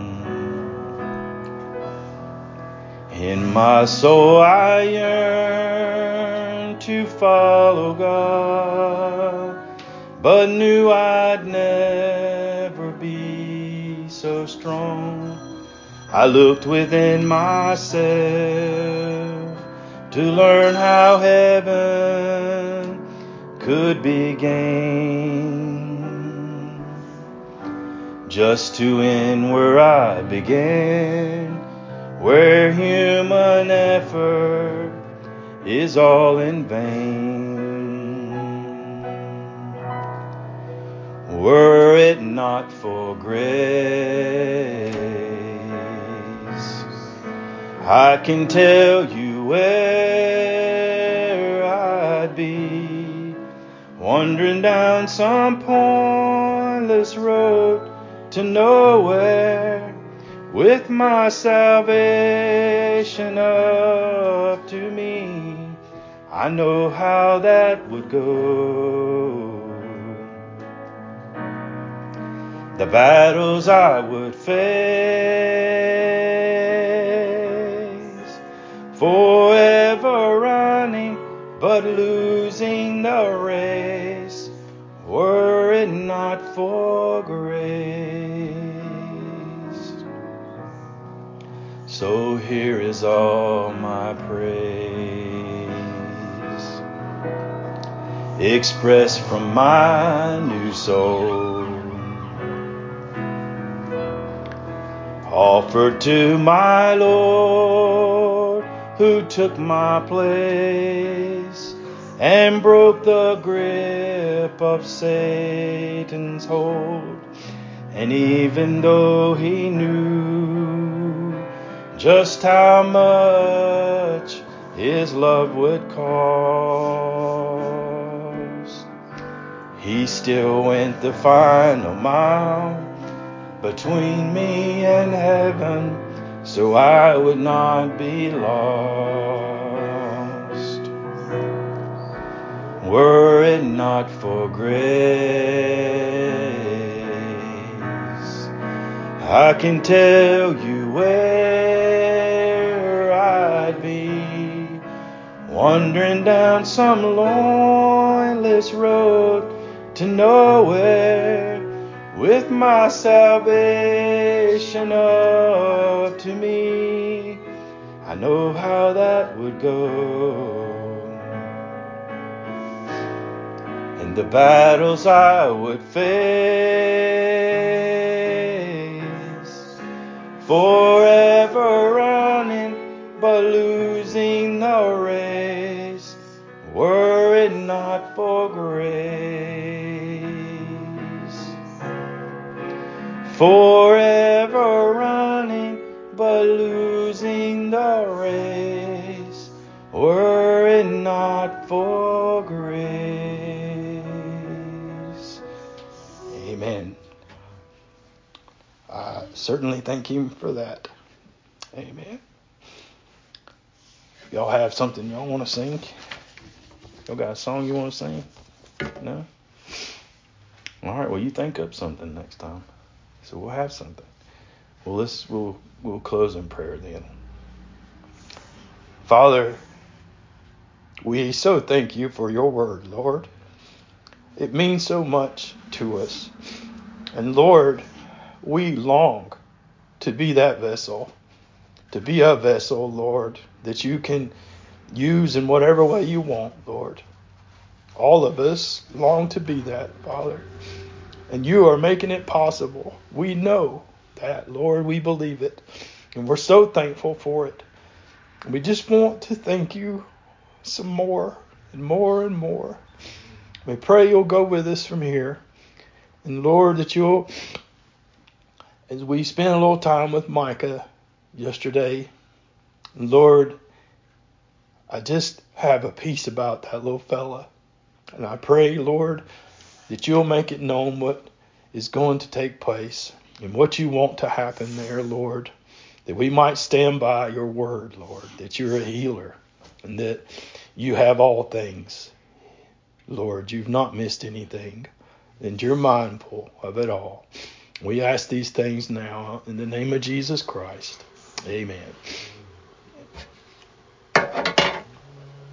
In my soul I yearn to follow God, but knew I'd never be so strong. I looked within myself to learn how heaven could be gained, just to end where I began, where human effort is all in vain. Were it not for grace, I can tell you where I'd be, wandering down some pointless road to nowhere, with my salvation up to me. I know how that would go. The battles I would face, forever running but losing the race, were it not for grace. So here is all my praise, expressed from my new soul, offered to my Lord, who took my place and broke the grip of Satan's hold. And even though he knew just how much his love would cost, he still went the final mile between me and heaven, so I would not be lost. Were it not for grace, I can tell you where I'd be, wandering down some loneless road to nowhere, with my salvation up to me. I know how that would go. And the battles I would face, forever running but losing the race, were it not for grace. Forever running but losing the race, were it not for grace. Amen. I certainly thank him for that. Amen. Y'all have something y'all want to sing? Y'all got a song you want to sing? No? All right, well, you think up something next time. So we'll have something. Well, let's we'll we'll close in prayer then. Father, we so thank you for your word, Lord. It means so much to us. And Lord, we long to be that vessel, to be a vessel, Lord, that you can use in whatever way you want, Lord. All of us long to be that, Father. And you are making it possible. We know that, Lord. We believe it. And we're so thankful for it. We just want to thank you some more and more and more. We pray you'll go with us from here. And Lord, that you'll, as we spent a little time with Micah yesterday, and Lord, I just have a peace about that little fella. And I pray, Lord, that you'll make it known what is going to take place and what you want to happen there, Lord, that we might stand by your word, Lord, that you're a healer and that you have all things. Lord, you've not missed anything, and you're mindful of it all. We ask these things now in the name of Jesus Christ. Amen.